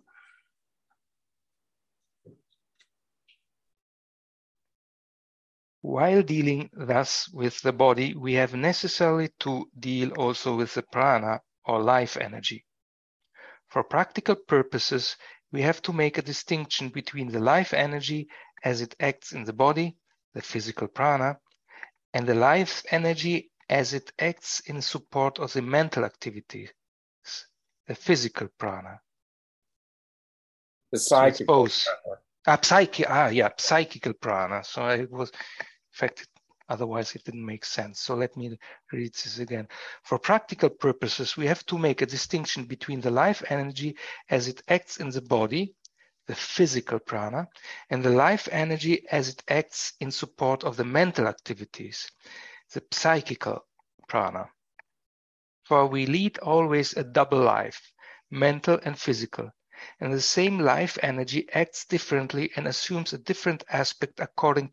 While dealing thus with the body, we have necessarily to deal also with the prana or life energy. For practical purposes, we have to make a distinction between the life energy as it acts in the body, the physical prana, and the life energy as it acts in support of the mental activities, the physical prana. The psychical prana. Psychical prana. So it was affected, otherwise it didn't make sense. So let me read this again. For practical purposes, we have to make a distinction between the life energy as it acts in the body, the physical prana, and the life energy as it acts in support of the mental activities, the psychical prana. For we lead always a double life, mental and physical, and the same life energy acts differently and assumes a different aspect according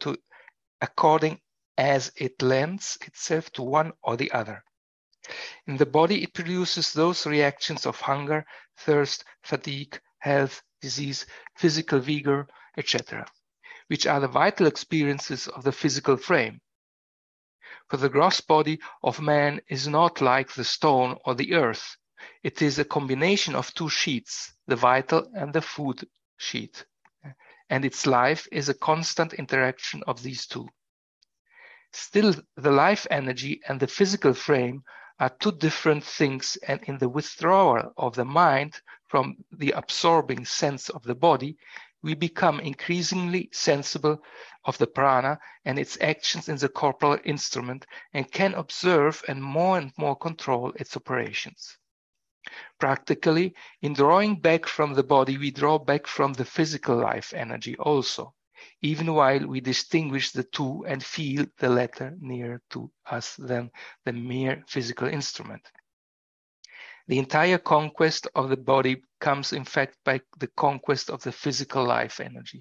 as it lends itself to one or the other. In the body, it produces those reactions of hunger, thirst, fatigue, health, disease, physical vigor, etc., which are the vital experiences of the physical frame. For the gross body of man is not like the stone or the earth. It is a combination of two sheets, the vital and the food sheet, and its life is a constant interaction of these two. Still, the life energy and the physical frame are two different things, and in the withdrawal of the mind from the absorbing sense of the body, we become increasingly sensible of the prana and its actions in the corporal instrument and can observe and more control its operations. Practically, in drawing back from the body, we draw back from the physical life energy also, even while we distinguish the two and feel the latter nearer to us than the mere physical instrument. The entire conquest of the body comes, in fact, by the conquest of the physical life energy.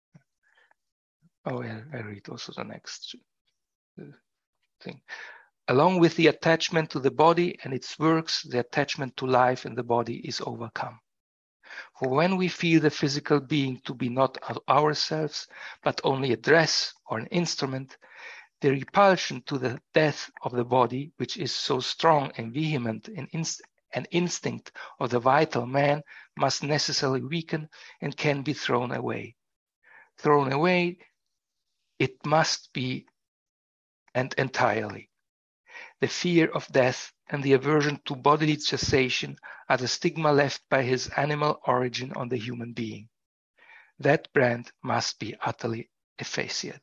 Oh, I read also the next thing. Along with the attachment to the body and its works, the attachment to life in the body is overcome. For when we feel the physical being to be not ourselves, but only a dress or an instrument, the repulsion to the death of the body, which is so strong and vehement an instinct of the vital man, must necessarily weaken and can be thrown away. Thrown away, it must be, and entirely. The fear of death and the aversion to bodily cessation are the stigma left by his animal origin on the human being. That brand must be utterly effaced.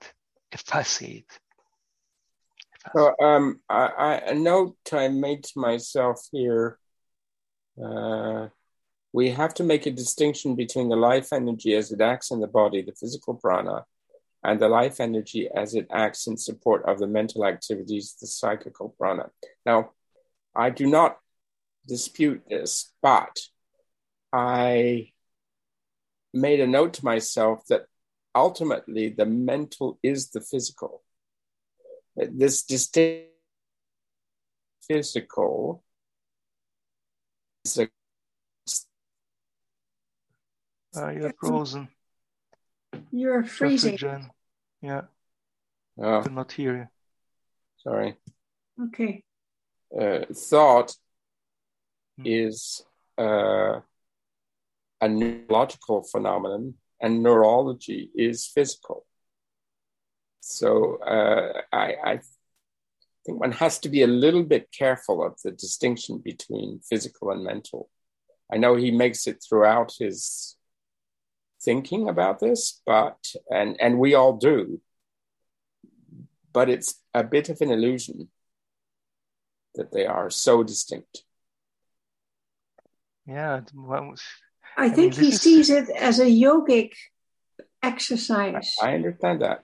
So a note I made to myself here, we have to make a distinction between the life energy as it acts in the body, the physical prana, and the life energy as it acts in support of the mental activities, the psychical prana. Now, I do not dispute this, but I made a note to myself that ultimately the mental is the physical. This distinct physical is a... You're frozen. You're freezing. Jen. Yeah. Oh, I cannot hear you. sorry. Okay. Thought is a neurological phenomenon, and neurology is physical. So I think one has to be a little bit careful of the distinction between physical and mental. I know he makes it throughout his thinking about this, but and we all do, but it's a bit of an illusion that they are so distinct. Yeah. I think he sees it as a yogic exercise. I understand that.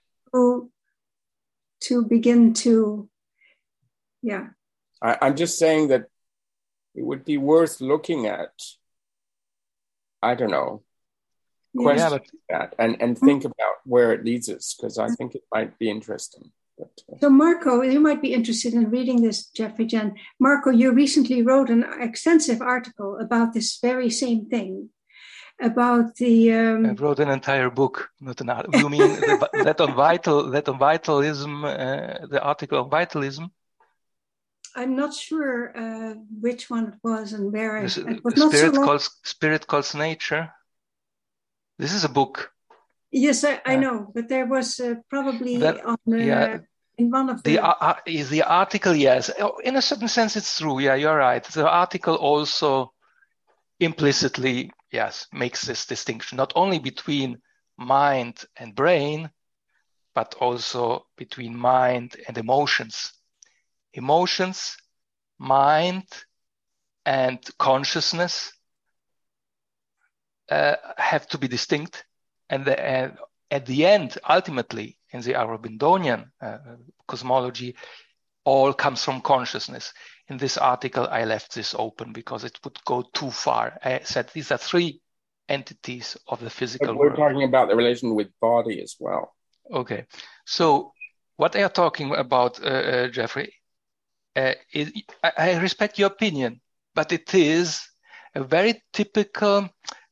To begin to, yeah. I'm just saying that it would be worth looking at, I don't know, question that and think about where it leads us, because I think it might be interesting. So Marco, you might be interested in reading this, Jeffrey Jen. Marco, you recently wrote an extensive article about this very same thing, about the... I wrote an entire book, not an article. You mean that on vitalism, the article on vitalism? I'm not sure which one it was and where. Spirit calls nature. This is a book. Yes, I know, but there was probably in one of the article. Yes, in a certain sense, it's true. Yeah, you're right. The article also implicitly, yes, makes this distinction not only between mind and brain, but also between mind and emotions. Emotions, mind, and consciousness have to be distinct. And at the end, ultimately, in the Aurobindonian cosmology, all comes from consciousness. In this article, I left this open because it would go too far. I said these are three entities of the physical world. We're talking about the relation with body as well. Okay. So what I are talking about, Jeffrey, I respect your opinion, but it is a very typical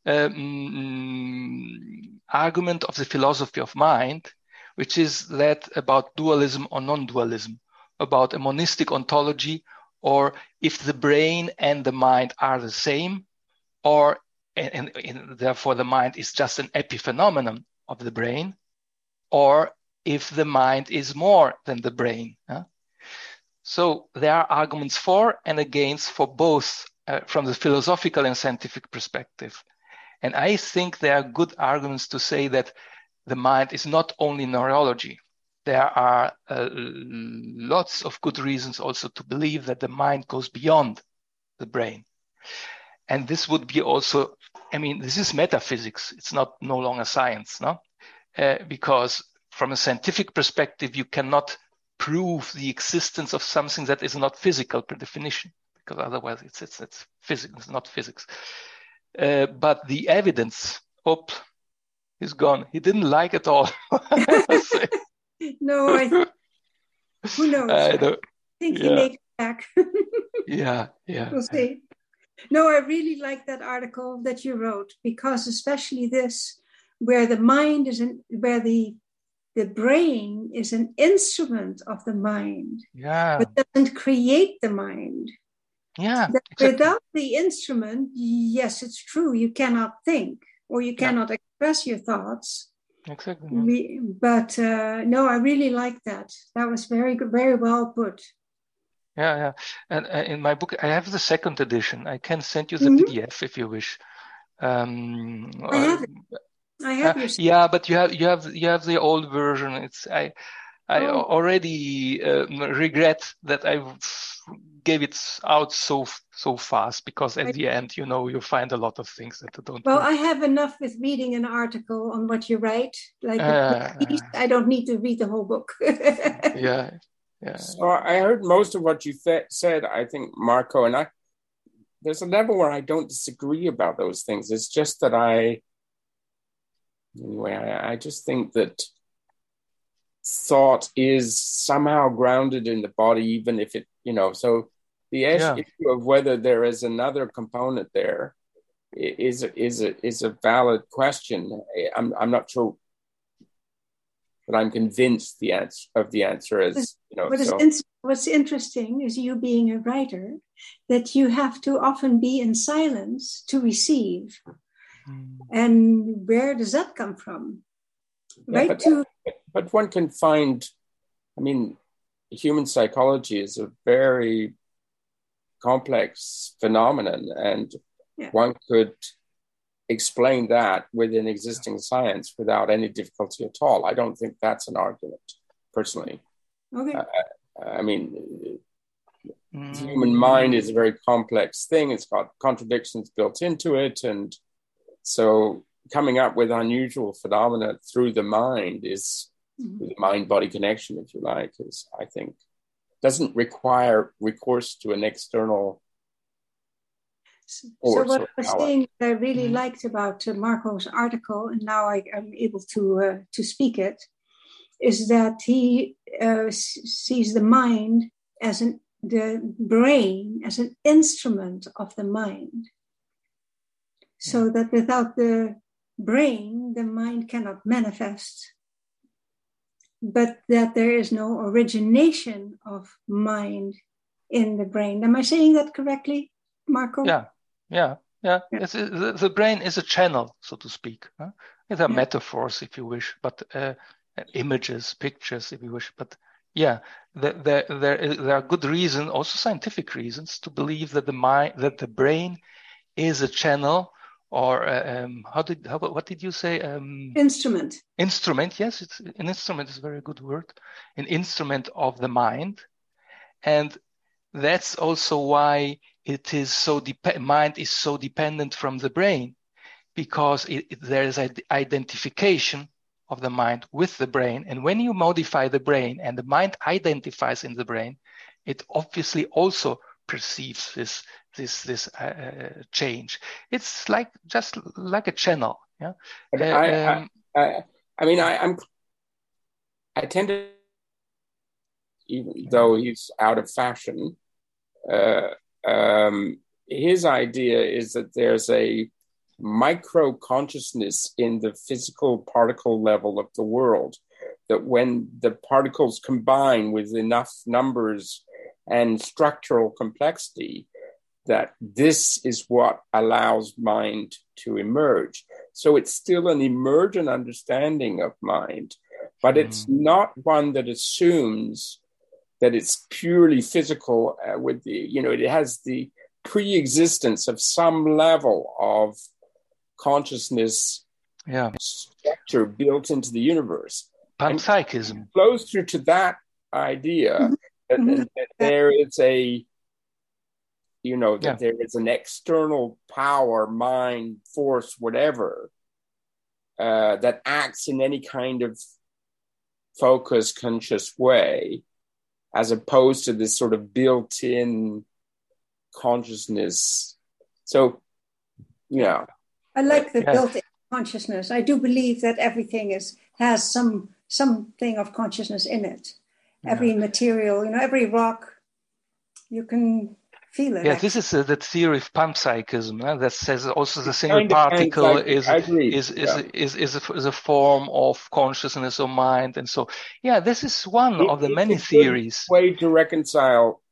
argument of the philosophy of mind, which is that about dualism or non-dualism, about a monistic ontology, or if the brain and the mind are the same, or and therefore the mind is just an epiphenomenon of the brain, or if the mind is more than the brain. So there are arguments for and against for both from the philosophical and scientific perspective. And I think there are good arguments to say that the mind is not only neurology. There are lots of good reasons also to believe that the mind goes beyond the brain. And this would be also, I mean, this is metaphysics. It's no longer science, no? Because from a scientific perspective, you cannot prove the existence of something that is not physical per definition, because otherwise it's physics, it's not physics. But the evidence, he's gone. He didn't like it all. No, who knows? I think he may come back. Yeah. We'll see. No, I really like that article that you wrote, because especially this, where the mind is where the brain is an instrument of the mind, but doesn't create the mind. Yeah, exactly. Without the instrument, yes, it's true, you cannot think or you cannot express your thoughts. Exactly. But no, I really like that. That was very good, very well put. Yeah. And in my book, I have the second edition. I can send you the PDF if you wish. I have it. I have your. Yeah, but you have the old version. I already regret that I gave it out so fast, because at the end, you find a lot of things that don't Well, work. I have enough with reading an article on what you write. Like I don't need to read the whole book. Yeah. So I heard most of what you said, I think, Marco, and there's a level where I don't disagree about those things. It's just that I just think that thought is somehow grounded in the body, even if it, so the issue of whether there is another component there is a valid question. I'm not sure, but I'm convinced the answer is, What's interesting is, you being a writer, that you have to often be in silence to receive. And where does that come from? Yeah, but one can find, human psychology is a very complex phenomenon, and one could explain that within existing science without any difficulty at all. I don't think that's an argument, personally. Okay. The human mind is a very complex thing. It's got contradictions built into it, and so coming up with unusual phenomena through the mind the mind-body connection, if you like, is, I think, doesn't require recourse to an external. So what I was saying, I really liked about Marco's article, and now I'm able to speak it, is that he sees the mind as the brain as an instrument of the mind. So that without the brain, the mind cannot manifest. But that there is no origination of mind in the brain. Am I saying that correctly, Marco? Yeah. The brain is a channel, so to speak. There are metaphors, if you wish, but images, pictures, if you wish. But there are good reasons, also scientific reasons, to believe that the brain is a channel, or what did you say? Instrument. Instrument, yes, an instrument is a very good word. An instrument of the mind, and that's also why it is mind is so dependent from the brain, because there is an identification of the mind with the brain, and when you modify the brain and the mind identifies in the brain, it obviously also perceives this change. It's just like a channel. Yeah. I tend to, even though he's out of fashion, his idea is that there's a micro consciousness in the physical particle level of the world, that when the particles combine with enough numbers and structural complexity, that this is what allows mind to emerge. So it's still an emergent understanding of mind, but it's not one that assumes that it's purely physical with it has the pre-existence of some level of consciousness structure built into the universe. Panpsychism flows through to that idea that there is that there is an external power, mind, force, whatever, that acts in any kind of focused, conscious way, as opposed to this sort of built-in consciousness. So, I like the built-in consciousness. I do believe that everything has something of consciousness in it. Every material, every rock, you can feel it. Yeah, this is the theory of panpsychism that says also the single particle is a form of consciousness or mind, and so this is one of the many theories. Way to reconcile.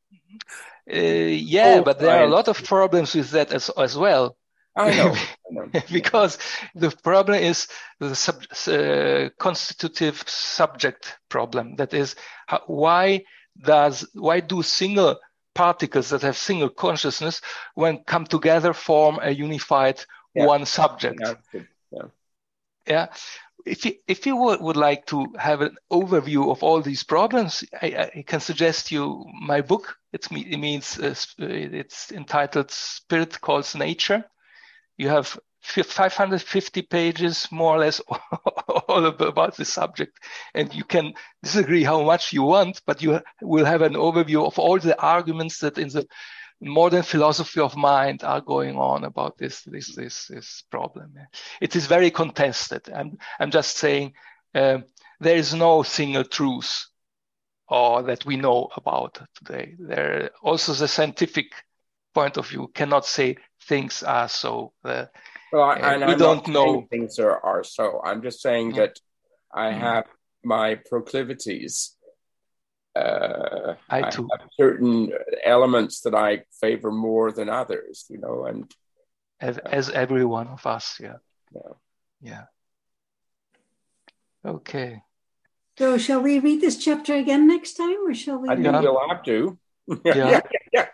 But there are a lot of problems with that as well. I know. Because the problem is the constitutive subject problem. That is, why do single particles that have single consciousness, when come together, form a unified one subject? Yeah. If you would like to have an overview of all these problems, I can suggest you my book. It means it's entitled Spirit Calls Nature. You have 550 pages, more or less, all about the subject, and you can disagree how much you want, but you will have an overview of all the arguments that in the modern philosophy of mind are going on about this problem. It is very contested. I'm just saying there is no single truth or that we know about today. There also the scientific point of view cannot say things are so. Well, we I'm don't not know. saying things are so. I'm just saying that I have my proclivities. I too. have certain elements that I favor more than others, you know, and as every one of us, yeah. Okay. So shall we read this chapter again next time, or shall we? I think we'll have to. Yeah.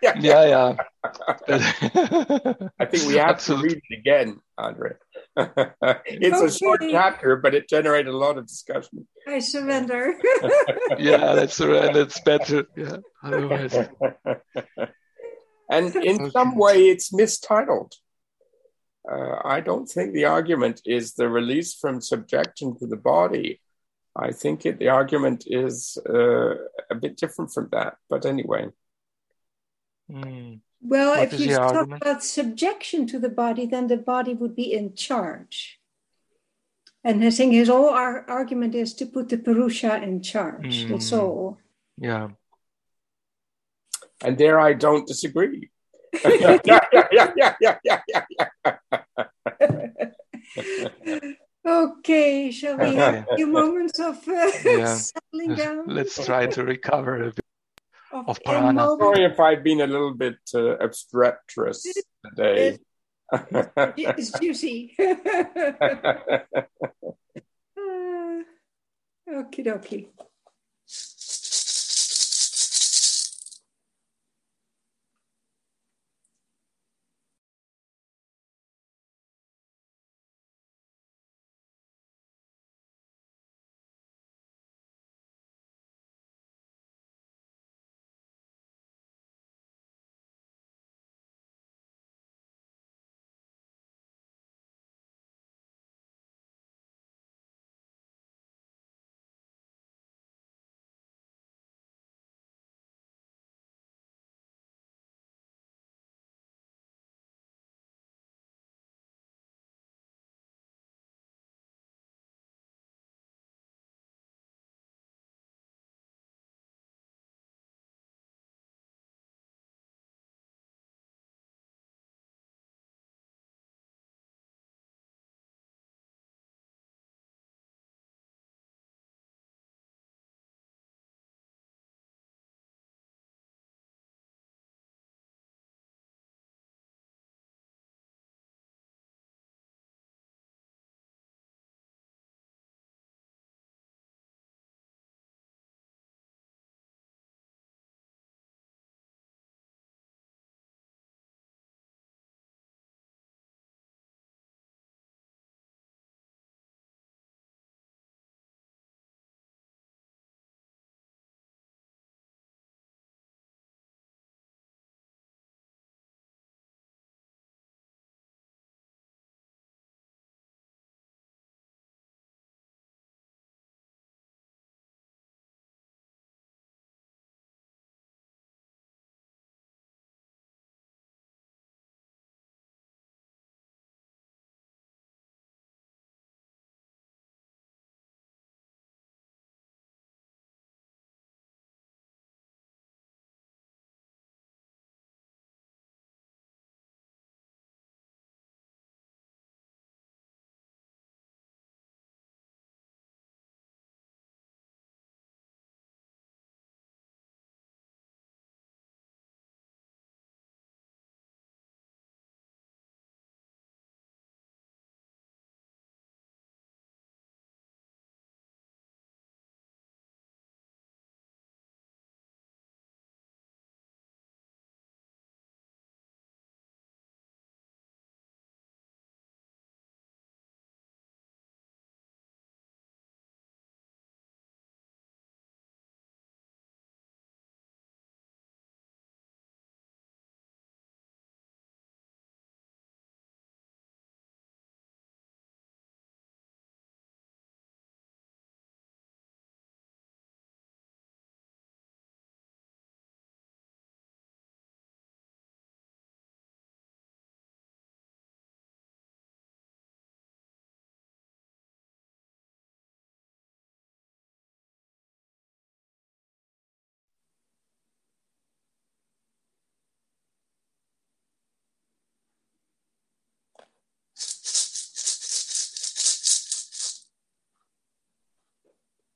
I think we have to read it again, Andre. It's a short chapter, but it generated a lot of discussion. I surrender. Yeah, that's better. Yeah, otherwise. And in some way, it's mistitled. I don't think the argument is the release from subjection to the body. I think the argument is a bit different from that. But anyway. Well, if you talk about subjection to the body, then the body would be in charge. And I think his whole argument is to put the Purusha in charge, the soul. Yeah. And there I don't disagree. Okay, shall we have a few moments of settling down? Let's try to recover a bit of prana. Sorry if I've been a little bit obstreperous today. It's juicy. Okie dokie.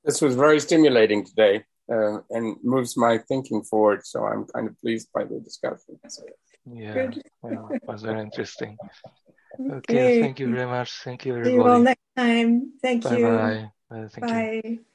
This was very stimulating today and moves my thinking forward. So I'm kind of pleased by the discussion. Yeah, it was very interesting. Okay. Okay, thank you very much. Thank you, See you all everybody. next time. Thank you. Bye-bye. Thank you. Bye.